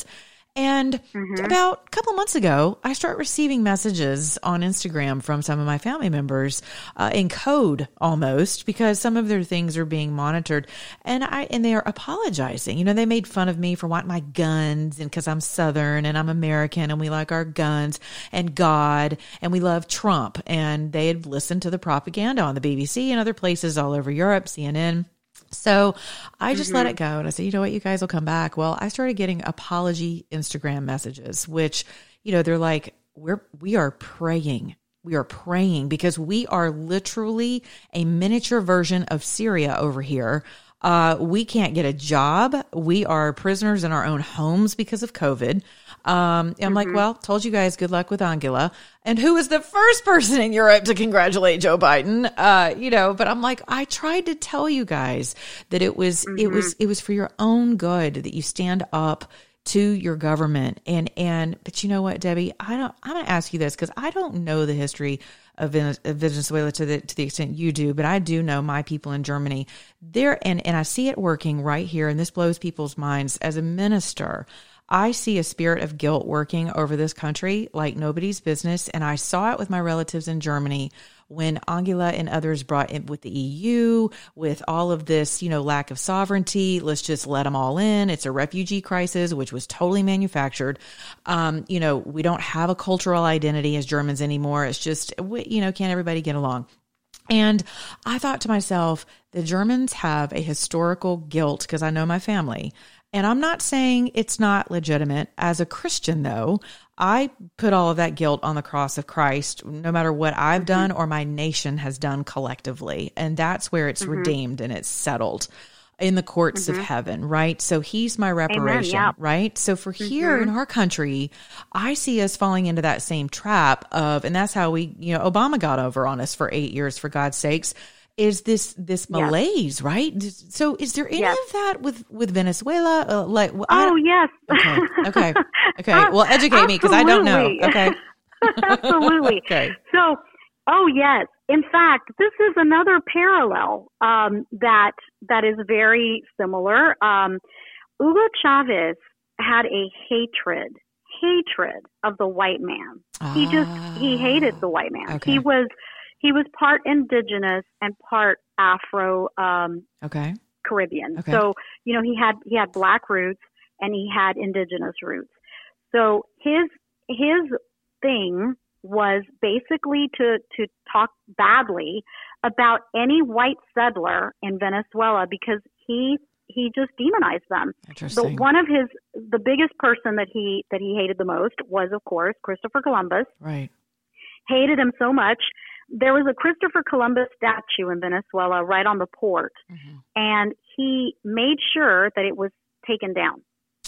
And Mm-hmm. about a couple months ago, I start receiving messages on Instagram from some of my family members uh, in code almost, because some of their things are being monitored, and I and they are apologizing. You know, they made fun of me for wanting my guns, and because I'm Southern and I'm American and we like our guns and God and we love Trump, and they had listened to the propaganda on the B B C and other places all over Europe, C N N. So I just mm-hmm. let it go. And I said, you know what, you guys will come back. Well, I started getting apology Instagram messages, which, you know, they're like, we're, we are praying. We are praying because we are literally a miniature version of Syria over here. Uh, we can't get a job. We are prisoners in our own homes because of COVID. Um, I'm mm-hmm. like, well, told you guys, good luck with Angela. And who was the first person in Europe to congratulate Joe Biden? Uh, you know, but I'm like, I tried to tell you guys that it was, mm-hmm. it was, it was for your own good that you stand up to your government. And, and, but you know what, Debbie, I don't, I'm going to ask you this because I don't know the history of Venezuela to the, to the extent you do, but I do know my people in Germany there. And, and I see it working right here. And this blows people's minds. As a minister, I see a spirit of guilt working over this country like nobody's business. And I saw it with my relatives in Germany when Angela and others brought in with the E U, with all of this, you know, lack of sovereignty. Let's just let them all in. It's a refugee crisis, which was totally manufactured. Um, you know, we don't have a cultural identity as Germans anymore. It's just, you know, can't everybody get along? And I thought to myself, the Germans have a historical guilt because I know my family. And I'm not saying it's not legitimate. As a Christian, though, I put all of that guilt on the cross of Christ, no matter what I've mm-hmm. done or my nation has done collectively. And that's where it's mm-hmm. redeemed and it's settled in the courts mm-hmm. of heaven, right? So he's my reparation, Amen, yeah. right? So for mm-hmm. here in our country, I see us falling into that same trap of, and that's how we, you know, Obama got over on us for eight years, for God's sakes, is this this malaise, yes. right? So is there any yes. of that with, with Venezuela? Uh, like, well, oh, yes. Okay, okay, okay. Well, educate me because I don't know. Okay. Absolutely. Okay. So, oh, yes. In fact, this is another parallel um, that that is very similar. Um, Hugo Chavez had a hatred, hatred of the white man. Ah, he just, he hated the white man. Okay. He was... He was part indigenous and part Afro um, okay. Caribbean. Okay. So, you know, he had he had black roots and he had indigenous roots. So his his thing was basically to to talk badly about any white settler in Venezuela because he he just demonized them. Interesting. So one of his the biggest person that he that he hated the most was, of course, Christopher Columbus. Right. Hated him so much. There was a Christopher Columbus statue in Venezuela right on the port, mm-hmm. and he made sure that it was taken down.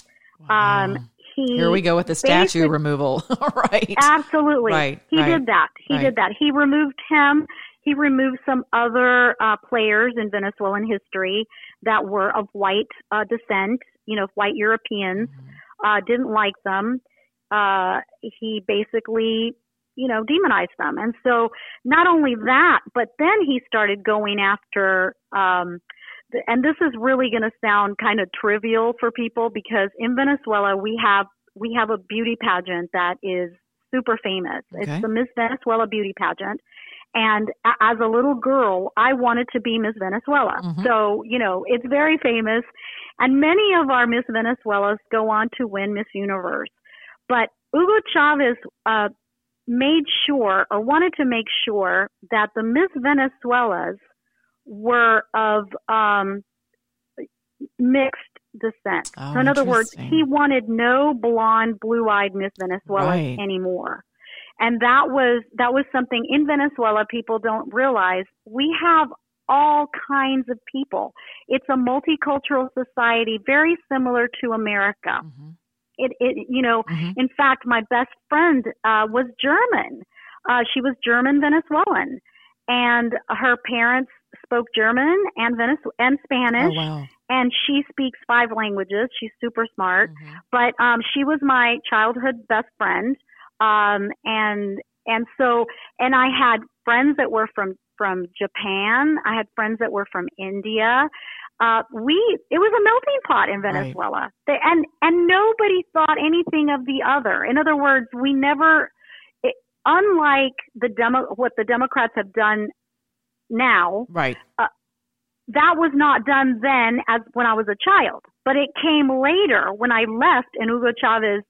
Wow. Um, he Here we go with the statue removal. Right. Absolutely. Right. He right. did that. He right. did that. He removed him. He removed some other uh, players in Venezuelan history that were of white uh, descent, you know, white Europeans, mm-hmm. uh, didn't like them. Uh, he basically... you know, demonize them. And so not only that, but then he started going after, um, the, and this is really going to sound kind of trivial for people because in Venezuela, we have, we have a beauty pageant that is super famous. Okay. It's the Miss Venezuela beauty pageant. And a- as a little girl, I wanted to be Miss Venezuela. Mm-hmm. So, you know, it's very famous. And many of our Miss Venezuelas go on to win Miss Universe. But Hugo Chavez, uh, made sure or wanted to make sure that the Miss Venezuelas were of um, mixed descent. Oh, so in other words, he wanted no blonde, blue-eyed Miss Venezuelas right. anymore. And that was that was something in Venezuela people don't realize. We have all kinds of people. It's a multicultural society, very similar to America. Mm-hmm. It, it, you know, mm-hmm. in fact, my best friend uh, was German. Uh, she was German Venezuelan, and her parents spoke German and Venezu- and Spanish. Oh, wow. And she speaks five languages. She's super smart. Mm-hmm. But um, she was my childhood best friend, um, and and so and I had friends that were from from Japan. I had friends that were from India. uh, we it was a melting pot in Venezuela, right. they, and and nobody thought anything of the other. In other words, we never, it, unlike the demo, what the Democrats have done now, right? Uh, that was not done then, as when I was a child, but it came later when I left and Hugo Chavez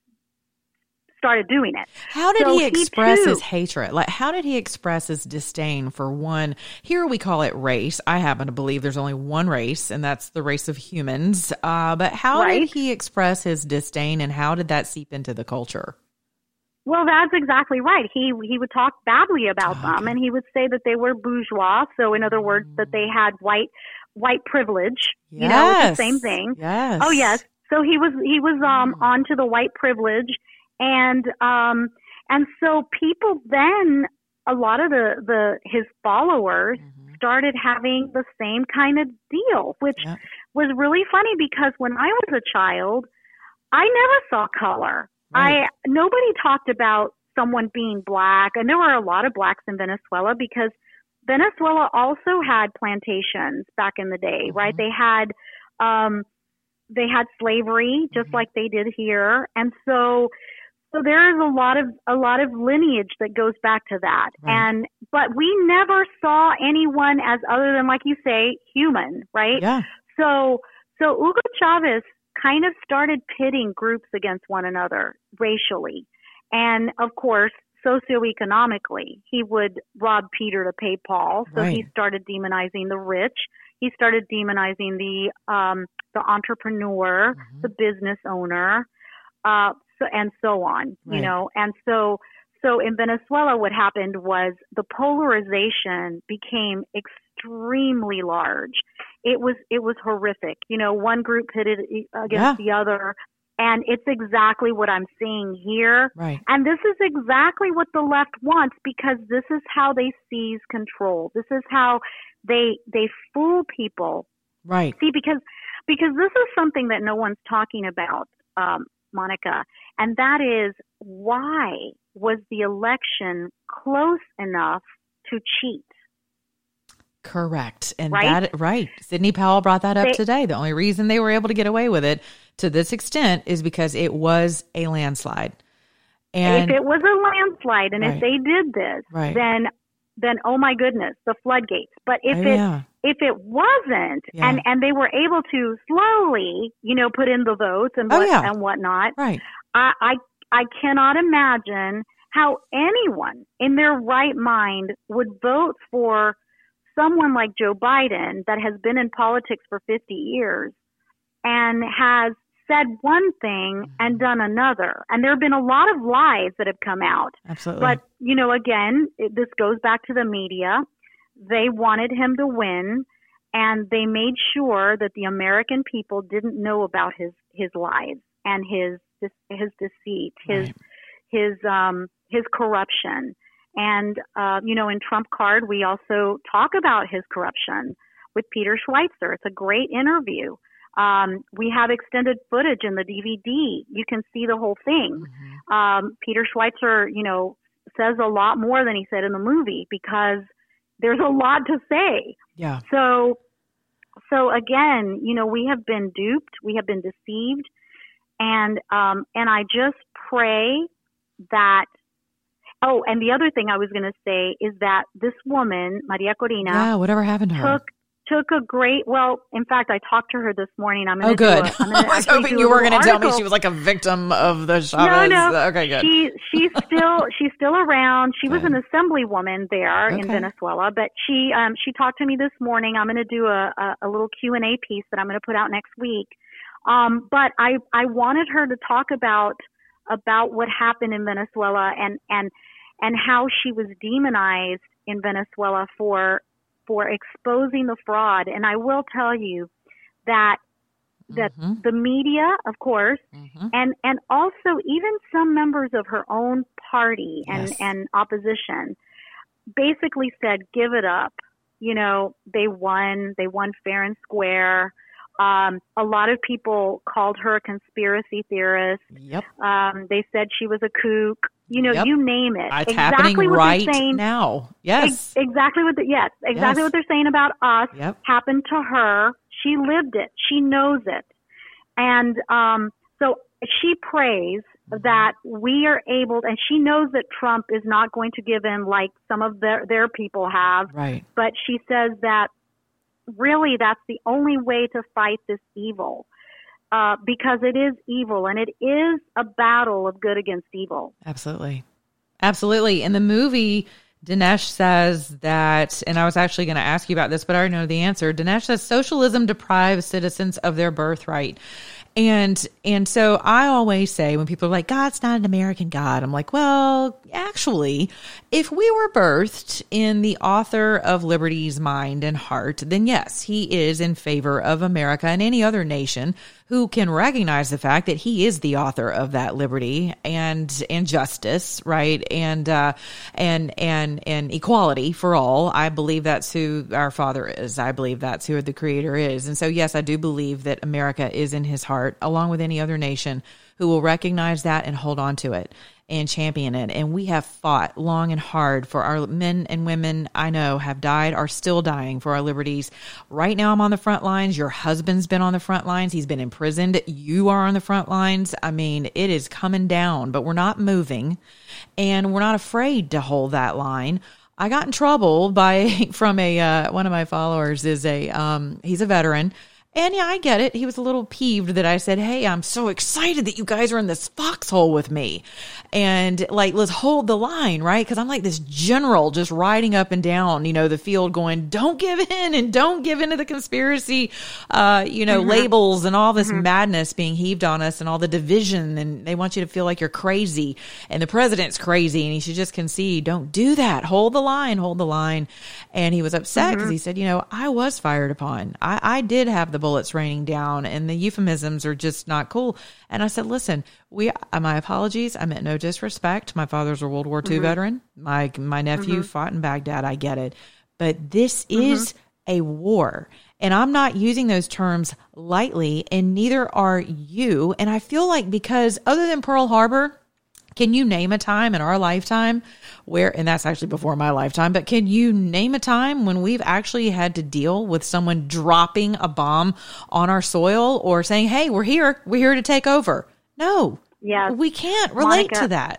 started doing it. How did so he express he too, his hatred? Like, how did he express his disdain for one? Here we call it race. I happen to believe there's only one race, and that's the race of humans. Uh, but how right? did he express his disdain, and how did that seep into the culture? Well, that's exactly right. He he would talk badly about okay. them, and he would say that they were bourgeois. So, in other words, that they had white white privilege. Yes. You know, it's the same thing. Yes. Oh, yes. So he was he was um mm. onto the white privilege. And um, and so people then, a lot of the, the his followers mm-hmm. started having the same kind of deal, which yep. was really funny because when I was a child, I never saw color. Right. I nobody talked about someone being black, and there were a lot of blacks in Venezuela because Venezuela also had plantations back in the day, mm-hmm. right? They had um, they had slavery just mm-hmm. like they did here, and so. So there is a lot of a lot of lineage that goes back to that, right. and but we never saw anyone as other than, like you say, human, right? Yeah. So so Hugo Chavez kind of started pitting groups against one another racially, and of course socioeconomically. He would rob Peter to pay Paul, so right. he started demonizing the rich. He started demonizing the um, the entrepreneur, mm-hmm. the business owner. Uh, So, and so on, right. you know, and so, so in Venezuela, what happened was the polarization became extremely large. It was, it was horrific. You know, one group pitted against yeah. the other, and it's exactly what I'm seeing here. Right. And this is exactly what the left wants, because this is how they seize control. This is how they, they fool people. Right. See, because, because this is something that no one's talking about. Um, Monica, and that is, why was the election close enough to cheat? Correct. And right? that, right. Sidney Powell brought that up they, today. The only reason they were able to get away with it to this extent is because it was a landslide. And if it was a landslide, and right. if they did this, right. then, then, oh my goodness, the floodgates. But if oh, it, yeah. if it wasn't, yeah. and, and they were able to slowly, you know, put in the votes and what, oh, yeah. and whatnot, right. I, I, I cannot imagine how anyone in their right mind would vote for someone like Joe Biden that has been in politics for fifty years and has said one thing and done another. And there have been a lot of lies that have come out. Absolutely. But, you know, again, it, this goes back to the media. They wanted him to win, and they made sure that the American people didn't know about his, his lies and his, his deceit, his, right. his, um, his corruption. And, uh, you know, in Trump Card, we also talk about his corruption with Peter Schweitzer. It's a great interview. Um, we have extended footage in the D V D. You can see the whole thing. Mm-hmm. Um, Peter Schweitzer, you know, says a lot more than he said in the movie because there's a lot to say. Yeah. So, so again, you know, we have been duped. We have been deceived. And, um, and I just pray that, oh, and the other thing I was going to say is that this woman, Maria Corina. Yeah, whatever happened to her? Took, took a great, well, in fact, I talked to her this morning. I'm going oh, to good. Do a, I'm gonna I was hoping you were going to tell me she was like a victim of the Chavez. No, no. Okay, good. She, she's still, she's still around. She good. was an assemblywoman there okay. in Venezuela, but she, um, she talked to me this morning. I'm going to do a, a, a little Q and A piece that I'm going to put out next week. Um, but I, I wanted her to talk about, about what happened in Venezuela and, and, and how she was demonized in Venezuela for, for exposing the fraud. And I will tell you that, that mm-hmm. the media, of course, mm-hmm. and, and also even some members of her own party and, yes. and opposition basically said, give it up. You know, they won, they won fair and square. Um, a lot of people called her a conspiracy theorist. Yep. Um, they said she was a kook. You know, yep. you name it. It's exactly happening what right they're saying, now. Yes. Ex- exactly what. The, yes. Exactly yes. what they're saying about us yep. happened to her. She lived it. She knows it. And um, so she prays that we are able, and she knows that Trump is not going to give in like some of their, their people have. Right. But she says that really that's the only way to fight this evil, uh, because it is evil, and it is a battle of good against evil. Absolutely. Absolutely. In the movie, Dinesh says that, and I was actually going to ask you about this, but I already know the answer. Dinesh says socialism deprives citizens of their birthright. And and so I always say when people are like, God's not an American God, I'm like, well, actually, if we were birthed in the author of liberty's mind and heart, then yes, he is in favor of America and any other nation who can recognize the fact that he is the author of that liberty and and justice, right? And uh, and and and equality for all. I believe that's who our Father is. I believe that's who the Creator is. And so, yes, I do believe that America is in his heart, along with any other nation who will recognize that and hold on to it and champion it. And we have fought long and hard for our men and women I know have died, are still dying for our liberties. Right now I'm on the front lines. Your husband's been on the front lines. He's been imprisoned. You are on the front lines. I mean, it is coming down, but we're not moving, and we're not afraid to hold that line. I got in trouble by from a uh, one of my followers is a um, he's a veteran. And yeah, I get it. He was a little peeved that I said, hey, I'm so excited that you guys are in this foxhole with me. And like, let's hold the line, right? Because I'm like this general just riding up and down, you know, the field going, don't give in and don't give into the conspiracy, uh, you know, mm-hmm. labels and all this mm-hmm. madness being heaved on us and all the division. And they want you to feel like you're crazy and the president's crazy and he should just concede. Don't do that. Hold the line, hold the line. And he was upset because mm-hmm. he said, you know, I was fired upon. I, I did have the bullets raining down and the euphemisms are just not cool. And I said, listen, we, my apologies. I meant no disrespect. My father's a World War Two mm-hmm. veteran. My, my nephew mm-hmm. fought in Baghdad. I get it. But this mm-hmm. is a war. And I'm not using those terms lightly, and neither are you. And I feel like because other than Pearl Harbor, can you name a time in our lifetime where, and that's actually before my lifetime, but can you name a time when we've actually had to deal with someone dropping a bomb on our soil or saying, hey, we're here, we're here to take over? No, yes. we can't relate Monica, to that.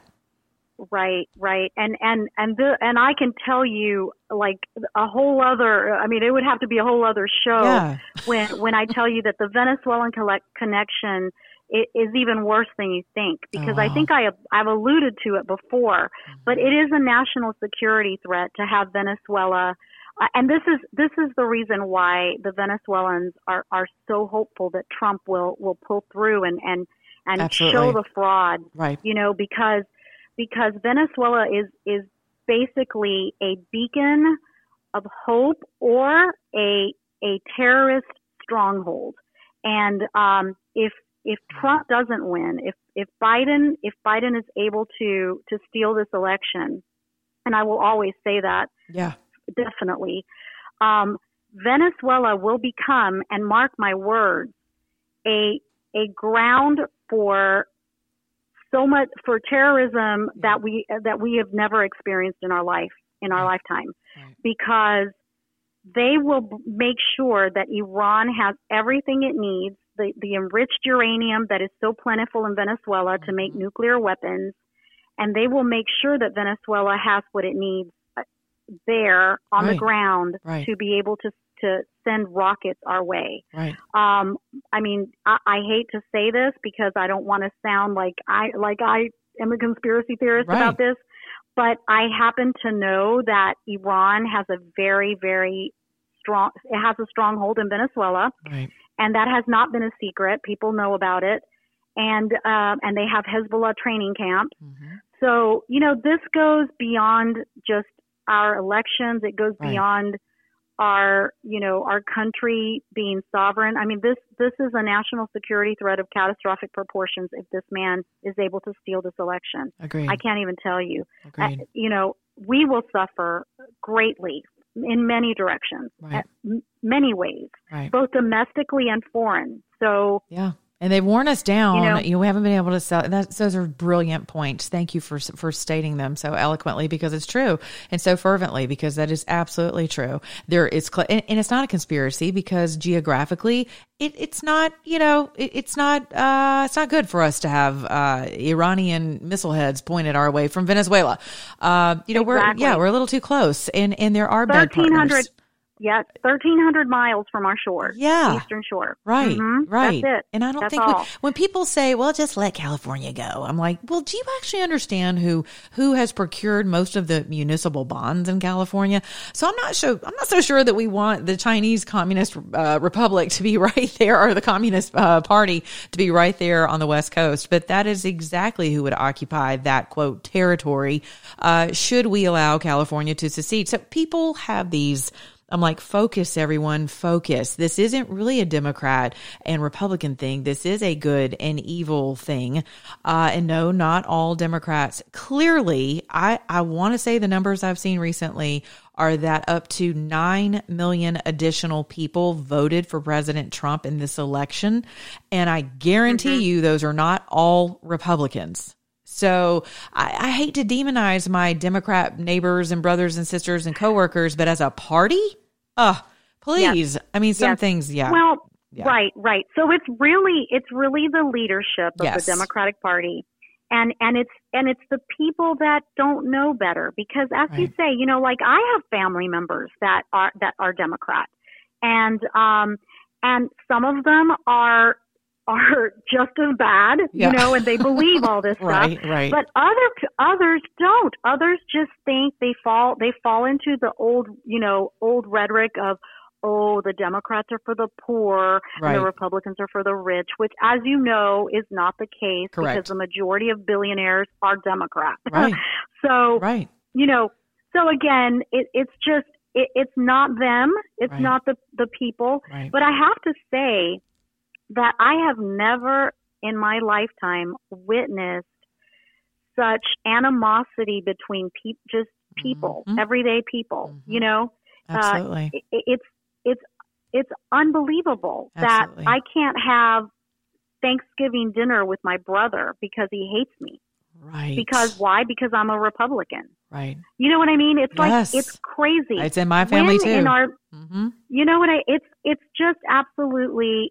Right, right. And, and, and, the, and I can tell you like a whole other, I mean, it would have to be a whole other show yeah. when, when I tell you that the Venezuelan collect, connection it is even worse than you think, because oh, wow. I think I have, I've alluded to it before, mm-hmm. but it is a national security threat to have Venezuela. Uh, and this is, this is the reason why the Venezuelans are, are so hopeful that Trump will, will pull through and, and, and Absolutely. show the fraud, right. you know, because, because Venezuela is, is basically a beacon of hope or a, a terrorist stronghold. And, um, if, If Trump doesn't win, if, if Biden, if Biden is able to, to steal this election, and I will always say that, yeah, definitely, um, Venezuela will become, and mark my words, a, a ground for so much, for terrorism that we, that we have never experienced in our life, in our right. lifetime, right. because they will make sure that Iran has everything it needs, the, the enriched uranium that is so plentiful in Venezuela to make nuclear weapons, and they will make sure that Venezuela has what it needs there on right. the ground right. to be able to to send rockets our way. Right. Um, I mean, I, I hate to say this because I don't want to sound like I like I am a conspiracy theorist right. about this, but I happen to know that Iran has a very, very strong, it has a stronghold in Venezuela. Right. And that has not been a secret. People know about it. And, um, and they have Hezbollah training camps. Mm-hmm. So, you know, this goes beyond just our elections. It goes right. beyond our, you know, our country being sovereign. I mean, this, this is a national security threat of catastrophic proportions if this man is able to steal this election. Agreed. I can't even tell you. Agreed. Uh, you know, we will suffer greatly in many directions, right. m- many ways, right. both domestically and foreign. So, yeah. And they've worn us down. You know, you know, we haven't been able to sell. That's, those are brilliant points. Thank you for for stating them so eloquently, because it's true, and so fervently, because that is absolutely true. There is, and, and it's not a conspiracy, because geographically, it, it's not. You know, it, it's not. Uh, it's not good for us to have uh, Iranian missile heads pointed our way from Venezuela. Uh, you know, exactly. we're yeah, we're a little too close, and and there are bad partners. Yeah, thirteen hundred miles from our shore. Yeah. Eastern shore. Right, mm-hmm. right. That's it. And I don't That's think we, all. when people say, well, just let California go, I'm like, well, do you actually understand who who has procured most of the municipal bonds in California? So I'm not sure. I'm not so sure that we want the Chinese Communist uh, Republic to be right there, or the Communist uh, Party to be right there on the West Coast. But that is exactly who would occupy that, quote, territory, uh, should we allow California to secede. So people have these... I'm like, focus, everyone, focus. This isn't really a Democrat and Republican thing. This is a good and evil thing. Uh, and no, not all Democrats. Clearly, I, I want to say the numbers I've seen recently are that up to nine million additional people voted for President Trump in this election. And I guarantee mm-hmm. you those are not all Republicans. So I, I hate to demonize my Democrat neighbors and brothers and sisters and coworkers, but as a party, uh, please. Yes. I mean, some yes. things, yeah. Well, yeah. right, right. So it's really, it's really the leadership of yes. the Democratic Party. And, and it's, and it's the people that don't know better, because as right. you say, you know, like I have family members that are, that are Democrat, and, um, and some of them are, are just as bad, yeah. you know, and they believe all this right, stuff. Right. But other others don't. Others just think they fall they fall into the old, you know, old rhetoric of, oh, the Democrats are for the poor right. and the Republicans are for the rich, which, as you know, is not the case. Correct. Because the majority of billionaires are Democrats. Right. so, right. you know, so again, it, it's just it, it's not them. It's right. not the the people. Right. But I have to say that I have never in my lifetime witnessed such animosity between pe- just people, mm-hmm. everyday people, mm-hmm. you know? Absolutely. Uh, it, it's, it's, it's unbelievable Absolutely. that I can't have Thanksgiving dinner with my brother because he hates me. Right. Because why? Because I'm a Republican. Right. You know what I mean? It's yes. like, it's crazy. It's in my family when too. In our, mm-hmm. You know what I, it's, it's just absolutely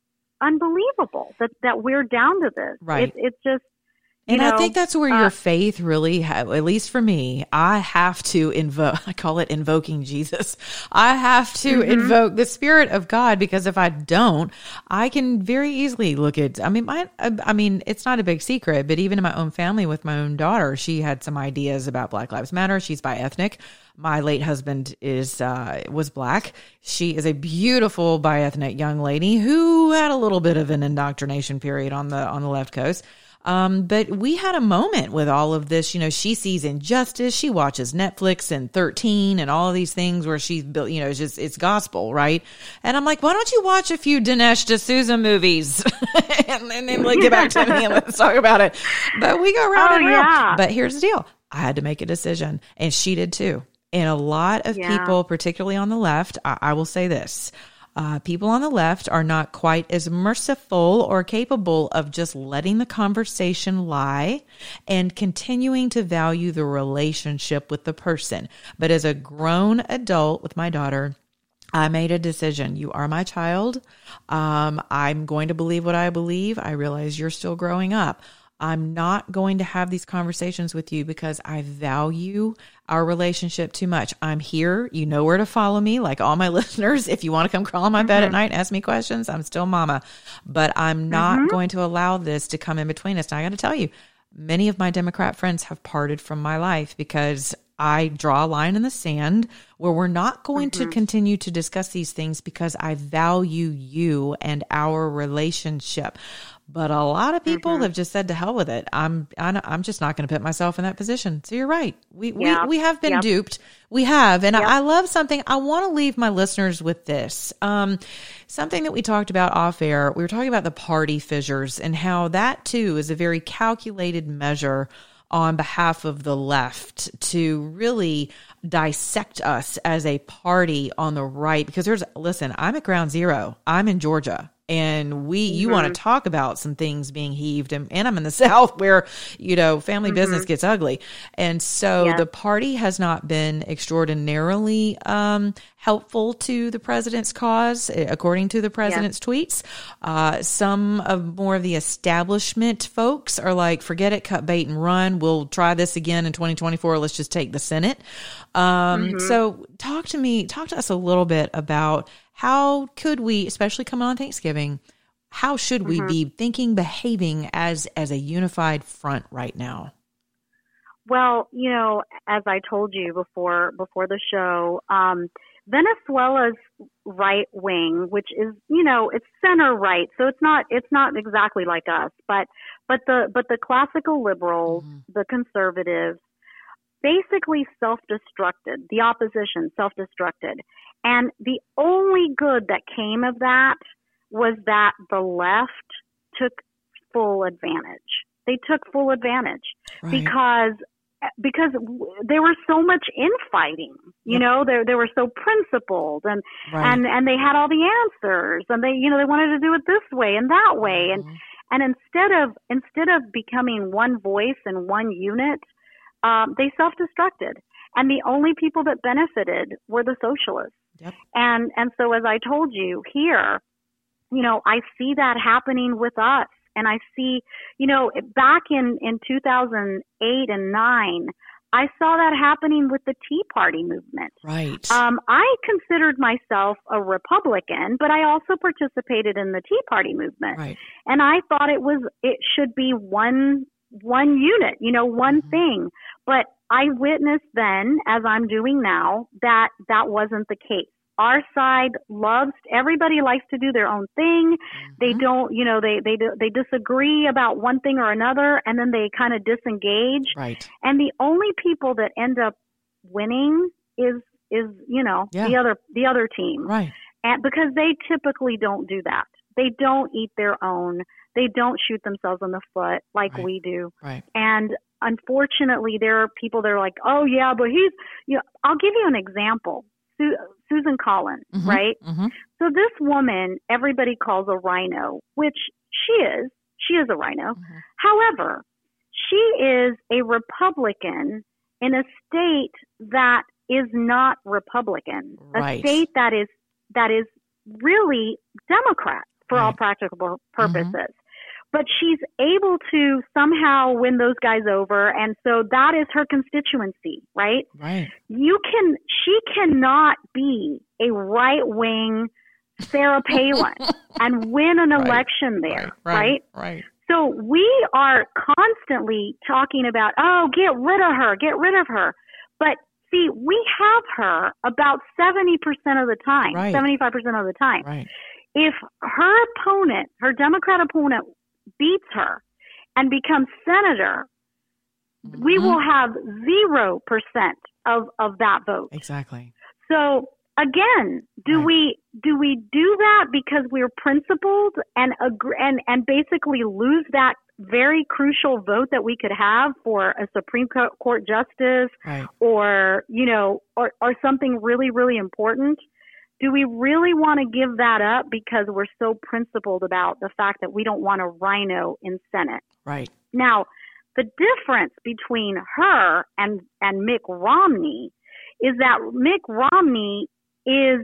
unbelievable that, that we're down to this. Right. It's, it's just, you and know, I think that's where uh, your faith really, ha- at least for me, I have to invoke, I call it invoking Jesus. I have to mm-hmm. invoke the Spirit of God, because if I don't, I can very easily look at, I mean, my, I mean, it's not a big secret, but even in my own family with my own daughter, she had some ideas about Black Lives Matter. She's bi-ethnic. My late husband is, uh, was Black. She is a beautiful bi-ethnic young lady who had a little bit of an indoctrination period on the, on the left coast. Um, but we had a moment with all of this. You know, she sees injustice. She watches Netflix and thirteen and all of these things where she's built, you know, it's just, it's gospel, right? And I'm like, why don't you watch a few Dinesh D'Souza movies and, and then like, get back to me and let's talk about it. But we go round oh, and round. Yeah. But here's the deal. I had to make a decision, and she did too. And a lot of yeah. people, particularly on the left, I, I will say this. Uh, people on the left are not quite as merciful or capable of just letting the conversation lie and continuing to value the relationship with the person. But as a grown adult with my daughter, I made a decision. You are my child. Um, I'm going to believe what I believe. I realize you're still growing up. I'm not going to have these conversations with you because I value our relationship too much. I'm here. You know where to follow me, like all my listeners. If you want to come crawl on my mm-hmm. bed at night and ask me questions, I'm still mama. But I'm not mm-hmm. going to allow this to come in between us. Now, I got to tell you, many of my Democrat friends have parted from my life because I draw a line in the sand where we're not going mm-hmm. to continue to discuss these things because I value you and our relationship. But a lot of people mm-hmm. have just said to hell with it. I'm I'm just not going to put myself in that position. So you're right. We yeah. we we have been yep. duped. We have. And yep. I, I love something. I want to leave my listeners with this. Um, something that we talked about off air. We were talking about the party fissures and how that too is a very calculated measure on behalf of the left to really dissect us as a party on the right. Because there's, listen, I'm at ground zero. I'm in Georgia. And we, you Mm-hmm. want to talk about some things being heaved, and, and I'm in the South where, you know, family mm-hmm. business gets ugly. And so yes. the party has not been extraordinarily um, helpful to the president's cause, according to the president's yes. tweets. Uh, some of more of the establishment folks are like, forget it, cut bait and run. We'll try this again in twenty twenty-four. Let's just take the Senate. Um, mm-hmm. So talk to me, talk to us a little bit about how could we, especially coming on Thanksgiving, how should we mm-hmm. be thinking, behaving as as a unified front right now? Well, you know, as I told you before before the show, um, Venezuela's right wing, which is, you know, it's center right, so it's not it's not exactly like us, but but the but the classical liberals, mm-hmm. the conservatives, basically self-destructed. The opposition self-destructed. And the only good that came of that was that the left took full advantage. They took full advantage right. because because there was so much infighting. You yep. know, they they were so principled and right. and and they had all the answers, and they you know they wanted to do it this way and that way, and mm-hmm. and instead of instead of becoming one voice and one unit, um, they self-destructed. And the only people that benefited were the socialists. Yep. And and so as I told you here, you know, I see that happening with us. And I see, you know, back in, in two thousand eight and nine, I saw that happening with the Tea Party movement. Right. Um, I considered myself a Republican, but I also participated in the Tea Party movement. Right. And I thought it was it should be one one unit, you know, one mm-hmm. thing. But I witnessed then, as I'm doing now, that that wasn't the case. Our side loves, everybody likes to do their own thing. Mm-hmm. They don't, you know, they, they, they disagree about one thing or another, and then they kind of disengage. Right. And the only people that end up winning is, is, you know, yeah. the other, the other team. Right. And because they typically don't do that. They don't eat their own. They don't shoot themselves in the foot like right. we do. Right. And unfortunately, there are people that are like, oh yeah, but he's, you know, I'll give you an example. Su- Susan Collins, mm-hmm. right? Mm-hmm. So this woman, everybody calls a rhino, which she is. She is a rhino. Mm-hmm. However, she is a Republican in a state that is not Republican, right. a state that is that is really Democrat for right. all practical purposes. Mm-hmm. But she's able to somehow win those guys over, and so that is her constituency, right? Right. You can, she cannot be a right-wing Sarah Palin and win an right. election there, right. right? Right. So we are constantly talking about, oh, get rid of her, get rid of her. But see, we have her about seventy percent of the time, right. seventy-five percent of the time. Right. If her opponent, her Democrat opponent, beats her and becomes senator, mm-hmm. we will have zero percent of, of that vote. Exactly. So again, do right. we do we do that because we're principled and agree, and and basically lose that very crucial vote that we could have for a Supreme Court justice, right. or you know, or or something really really important? Do we really want to give that up because we're so principled about the fact that we don't want a rhino in Senate? Right. Now, the difference between her and, and Mitt Romney is that Mitt Romney is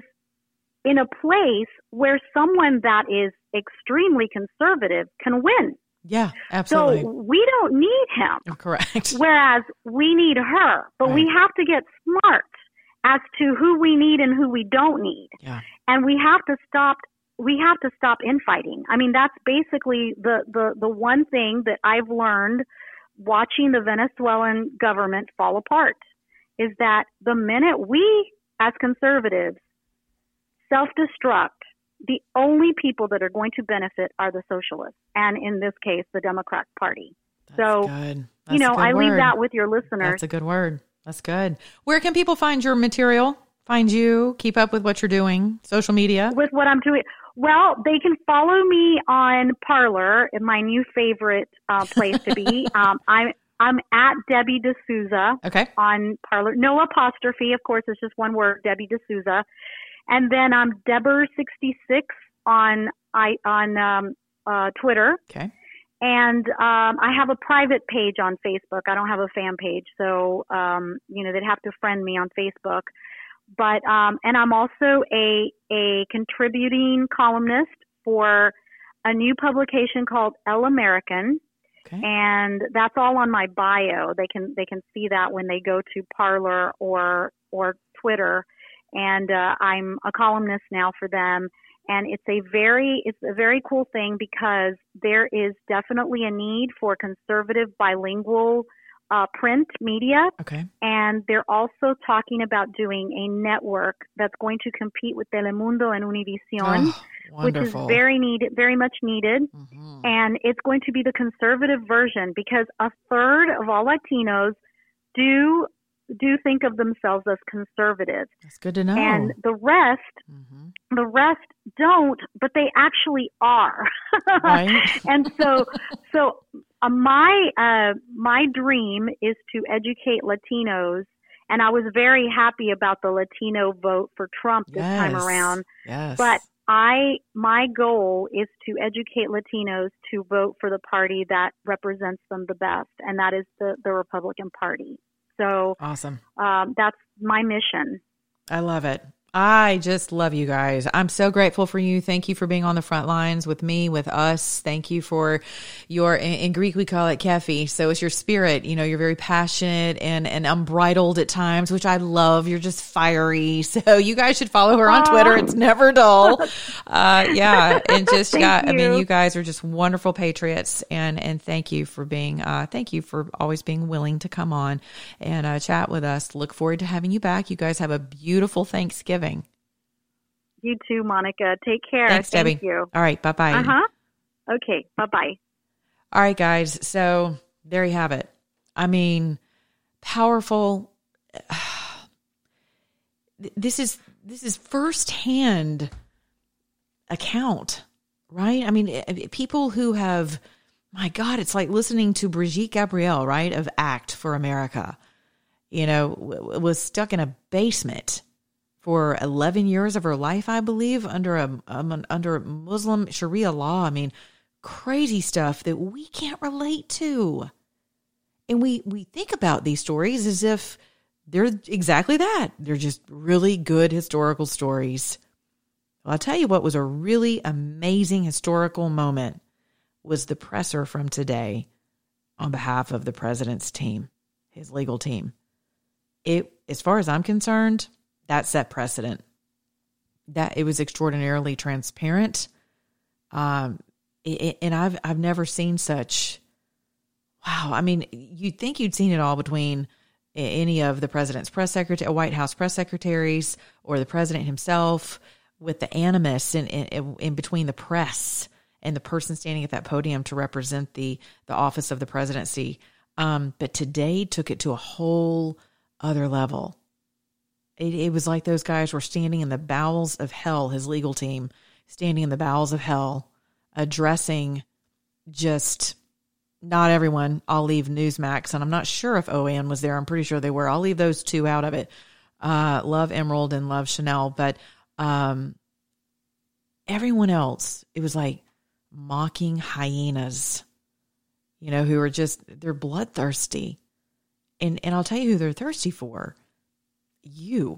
in a place where someone that is extremely conservative can win. Yeah, absolutely. So we don't need him. Correct. Whereas we need her. But right. we have to get smart as to who we need and who we don't need. Yeah. And we have to stop we have to stop infighting. I mean, that's basically the, the, the one thing that I've learned watching the Venezuelan government fall apart, is that the minute we as conservatives self-destruct, the only people that are going to benefit are the socialists, and in this case, the Democrat Party. That's so, good. That's you know, a good I word. leave that with your listeners. That's a good word. That's good. Where can people find your material, find you, keep up with what you're doing, social media? With what I'm doing? Well, they can follow me on Parler, my new favorite uh, place to be. um, I'm I'm at Debbie D'Souza okay. on Parler. No apostrophe, of course. It's just one word, Debbie D'Souza. And then I'm Debber sixty-six on I on um, uh, Twitter. Okay. And um, I have a private page on Facebook. I don't have a fan page, so um, you know they'd have to friend me on Facebook. But um, and I'm also a a contributing columnist for a new publication called El American, okay. And that's all on my bio. They can they can see that when they go to Parler or or Twitter. And uh, I'm a columnist now for them. And it's a very, it's a very cool thing because there is definitely a need for conservative bilingual uh, print media. Okay. And they're also talking about doing a network that's going to compete with Telemundo and Univision, oh, which is very needed, very much needed. Mm-hmm. And it's going to be the conservative version because a third of all Latinos do do think of themselves as conservative. That's good to know. And the rest, mm-hmm. the rest don't, but they actually are. Right. And so, so uh, my uh, my dream is to educate Latinos, and I was very happy about the Latino vote for Trump this yes. time around. Yes. But I my goal is to educate Latinos to vote for the party that represents them the best, and that is the, the Republican Party. So awesome. Um, that's my mission. I love it. I just love you guys. I'm so grateful for you. Thank you for being on the front lines with me, with us. Thank you for your, in, in Greek, we call it kefi. So it's your spirit. You know, you're very passionate and, and unbridled at times, which I love. You're just fiery. So you guys should follow her on Aww. Twitter. It's never dull. Uh, yeah. And just, yeah, you. I mean, you guys are just wonderful patriots. And, and thank you for being, uh, thank you for always being willing to come on and uh, chat with us. Look forward to having you back. You guys have a beautiful Thanksgiving. You too, Monica. Take care. Thanks, Thank Debbie. you. All right. Bye-bye. Uh-huh. Okay. Bye-bye. All right, guys. So there you have it. I mean, powerful. This is, this is firsthand account, right? I mean, people who have, my God, it's like listening to Brigitte Gabriel, right? Of ACT for America, you know, was stuck in a basement for eleven years of her life, I believe, under a um, under Muslim Sharia law. I mean, crazy stuff that we can't relate to. And we, we think about these stories as if they're exactly that. They're just really good historical stories. Well, I'll tell you what was a really amazing historical moment was the presser from today on behalf of the president's team, his legal team. It, as far as I'm concerned, that set precedent. That it was extraordinarily transparent, um, it, and I've I've never seen such. Wow, I mean, you'd think you'd seen it all between any of the president's press secretary, White House press secretaries, or the president himself, with the animus in, in in between the press and the person standing at that podium to represent the the office of the presidency. Um, but today took it to a whole other level. It, it was like those guys were standing in the bowels of hell, his legal team, standing in the bowels of hell, addressing just not everyone. I'll leave Newsmax, and I'm not sure if O A N was there. I'm pretty sure they were. I'll leave those two out of it. Uh, love Emerald and love Chanel. But um, everyone else, it was like mocking hyenas, you know, who are just, they're bloodthirsty. And, and I'll tell you who they're thirsty for. You,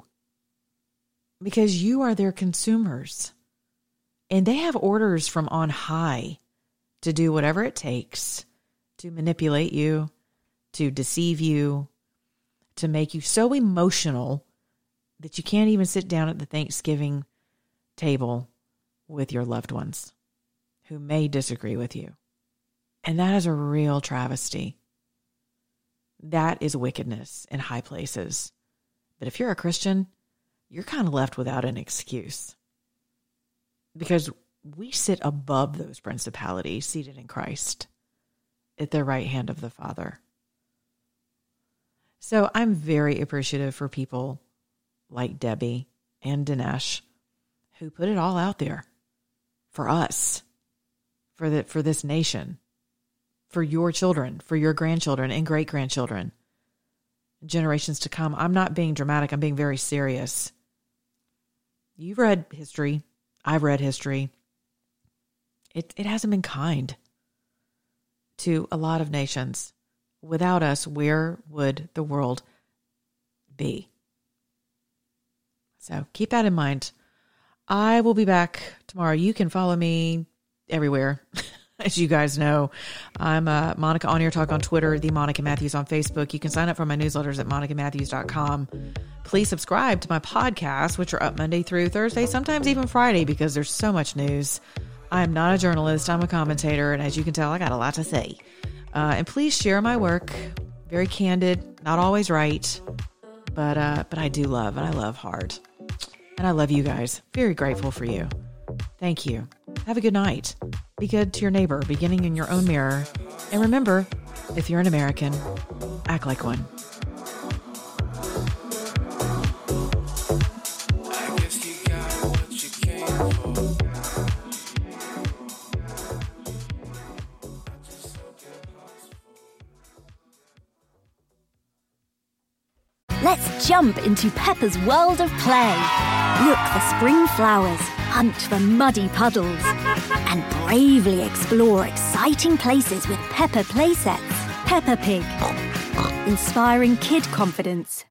because you are their consumers, and they have orders from on high to do whatever it takes to manipulate you, to deceive you, to make you so emotional that you can't even sit down at the Thanksgiving table with your loved ones who may disagree with you. And that is a real travesty. That is wickedness in high places. But if you're a Christian, you're kind of left without an excuse. Because we sit above those principalities seated in Christ at the right hand of the Father. So I'm very appreciative for people like Debbie and Dinesh who put it all out there for us, for the, for this nation, for your children, for your grandchildren and great-grandchildren. Generations to come. I'm not being dramatic. I'm being very serious. You've read history. I've read history. it, it hasn't been kind to a lot of nations. Without us, where would the world be? So keep that in mind. I will be back tomorrow. You can follow me everywhere. As you guys know, I'm uh, Monica On Air Talk on Twitter, the Monica Matthews on Facebook. You can sign up for my newsletters at monica matthews dot com. Please subscribe to my podcasts, which are up Monday through Thursday, sometimes even Friday, because there's so much news. I'm not a journalist. I'm a commentator. And as you can tell, I got a lot to say. Uh, and please share my work. Very candid, not always right, but uh, but I do love, and I love hard. And I love you guys. Very grateful for you. Thank you. Have a good night. Be good to your neighbor, beginning in your own mirror. And remember, if you're an American, act like one. Let's jump into Peppa's world of play. Look for spring flowers, hunt for muddy puddles, and bravely explore exciting places with Peppa playsets. Peppa Pig, inspiring kid confidence.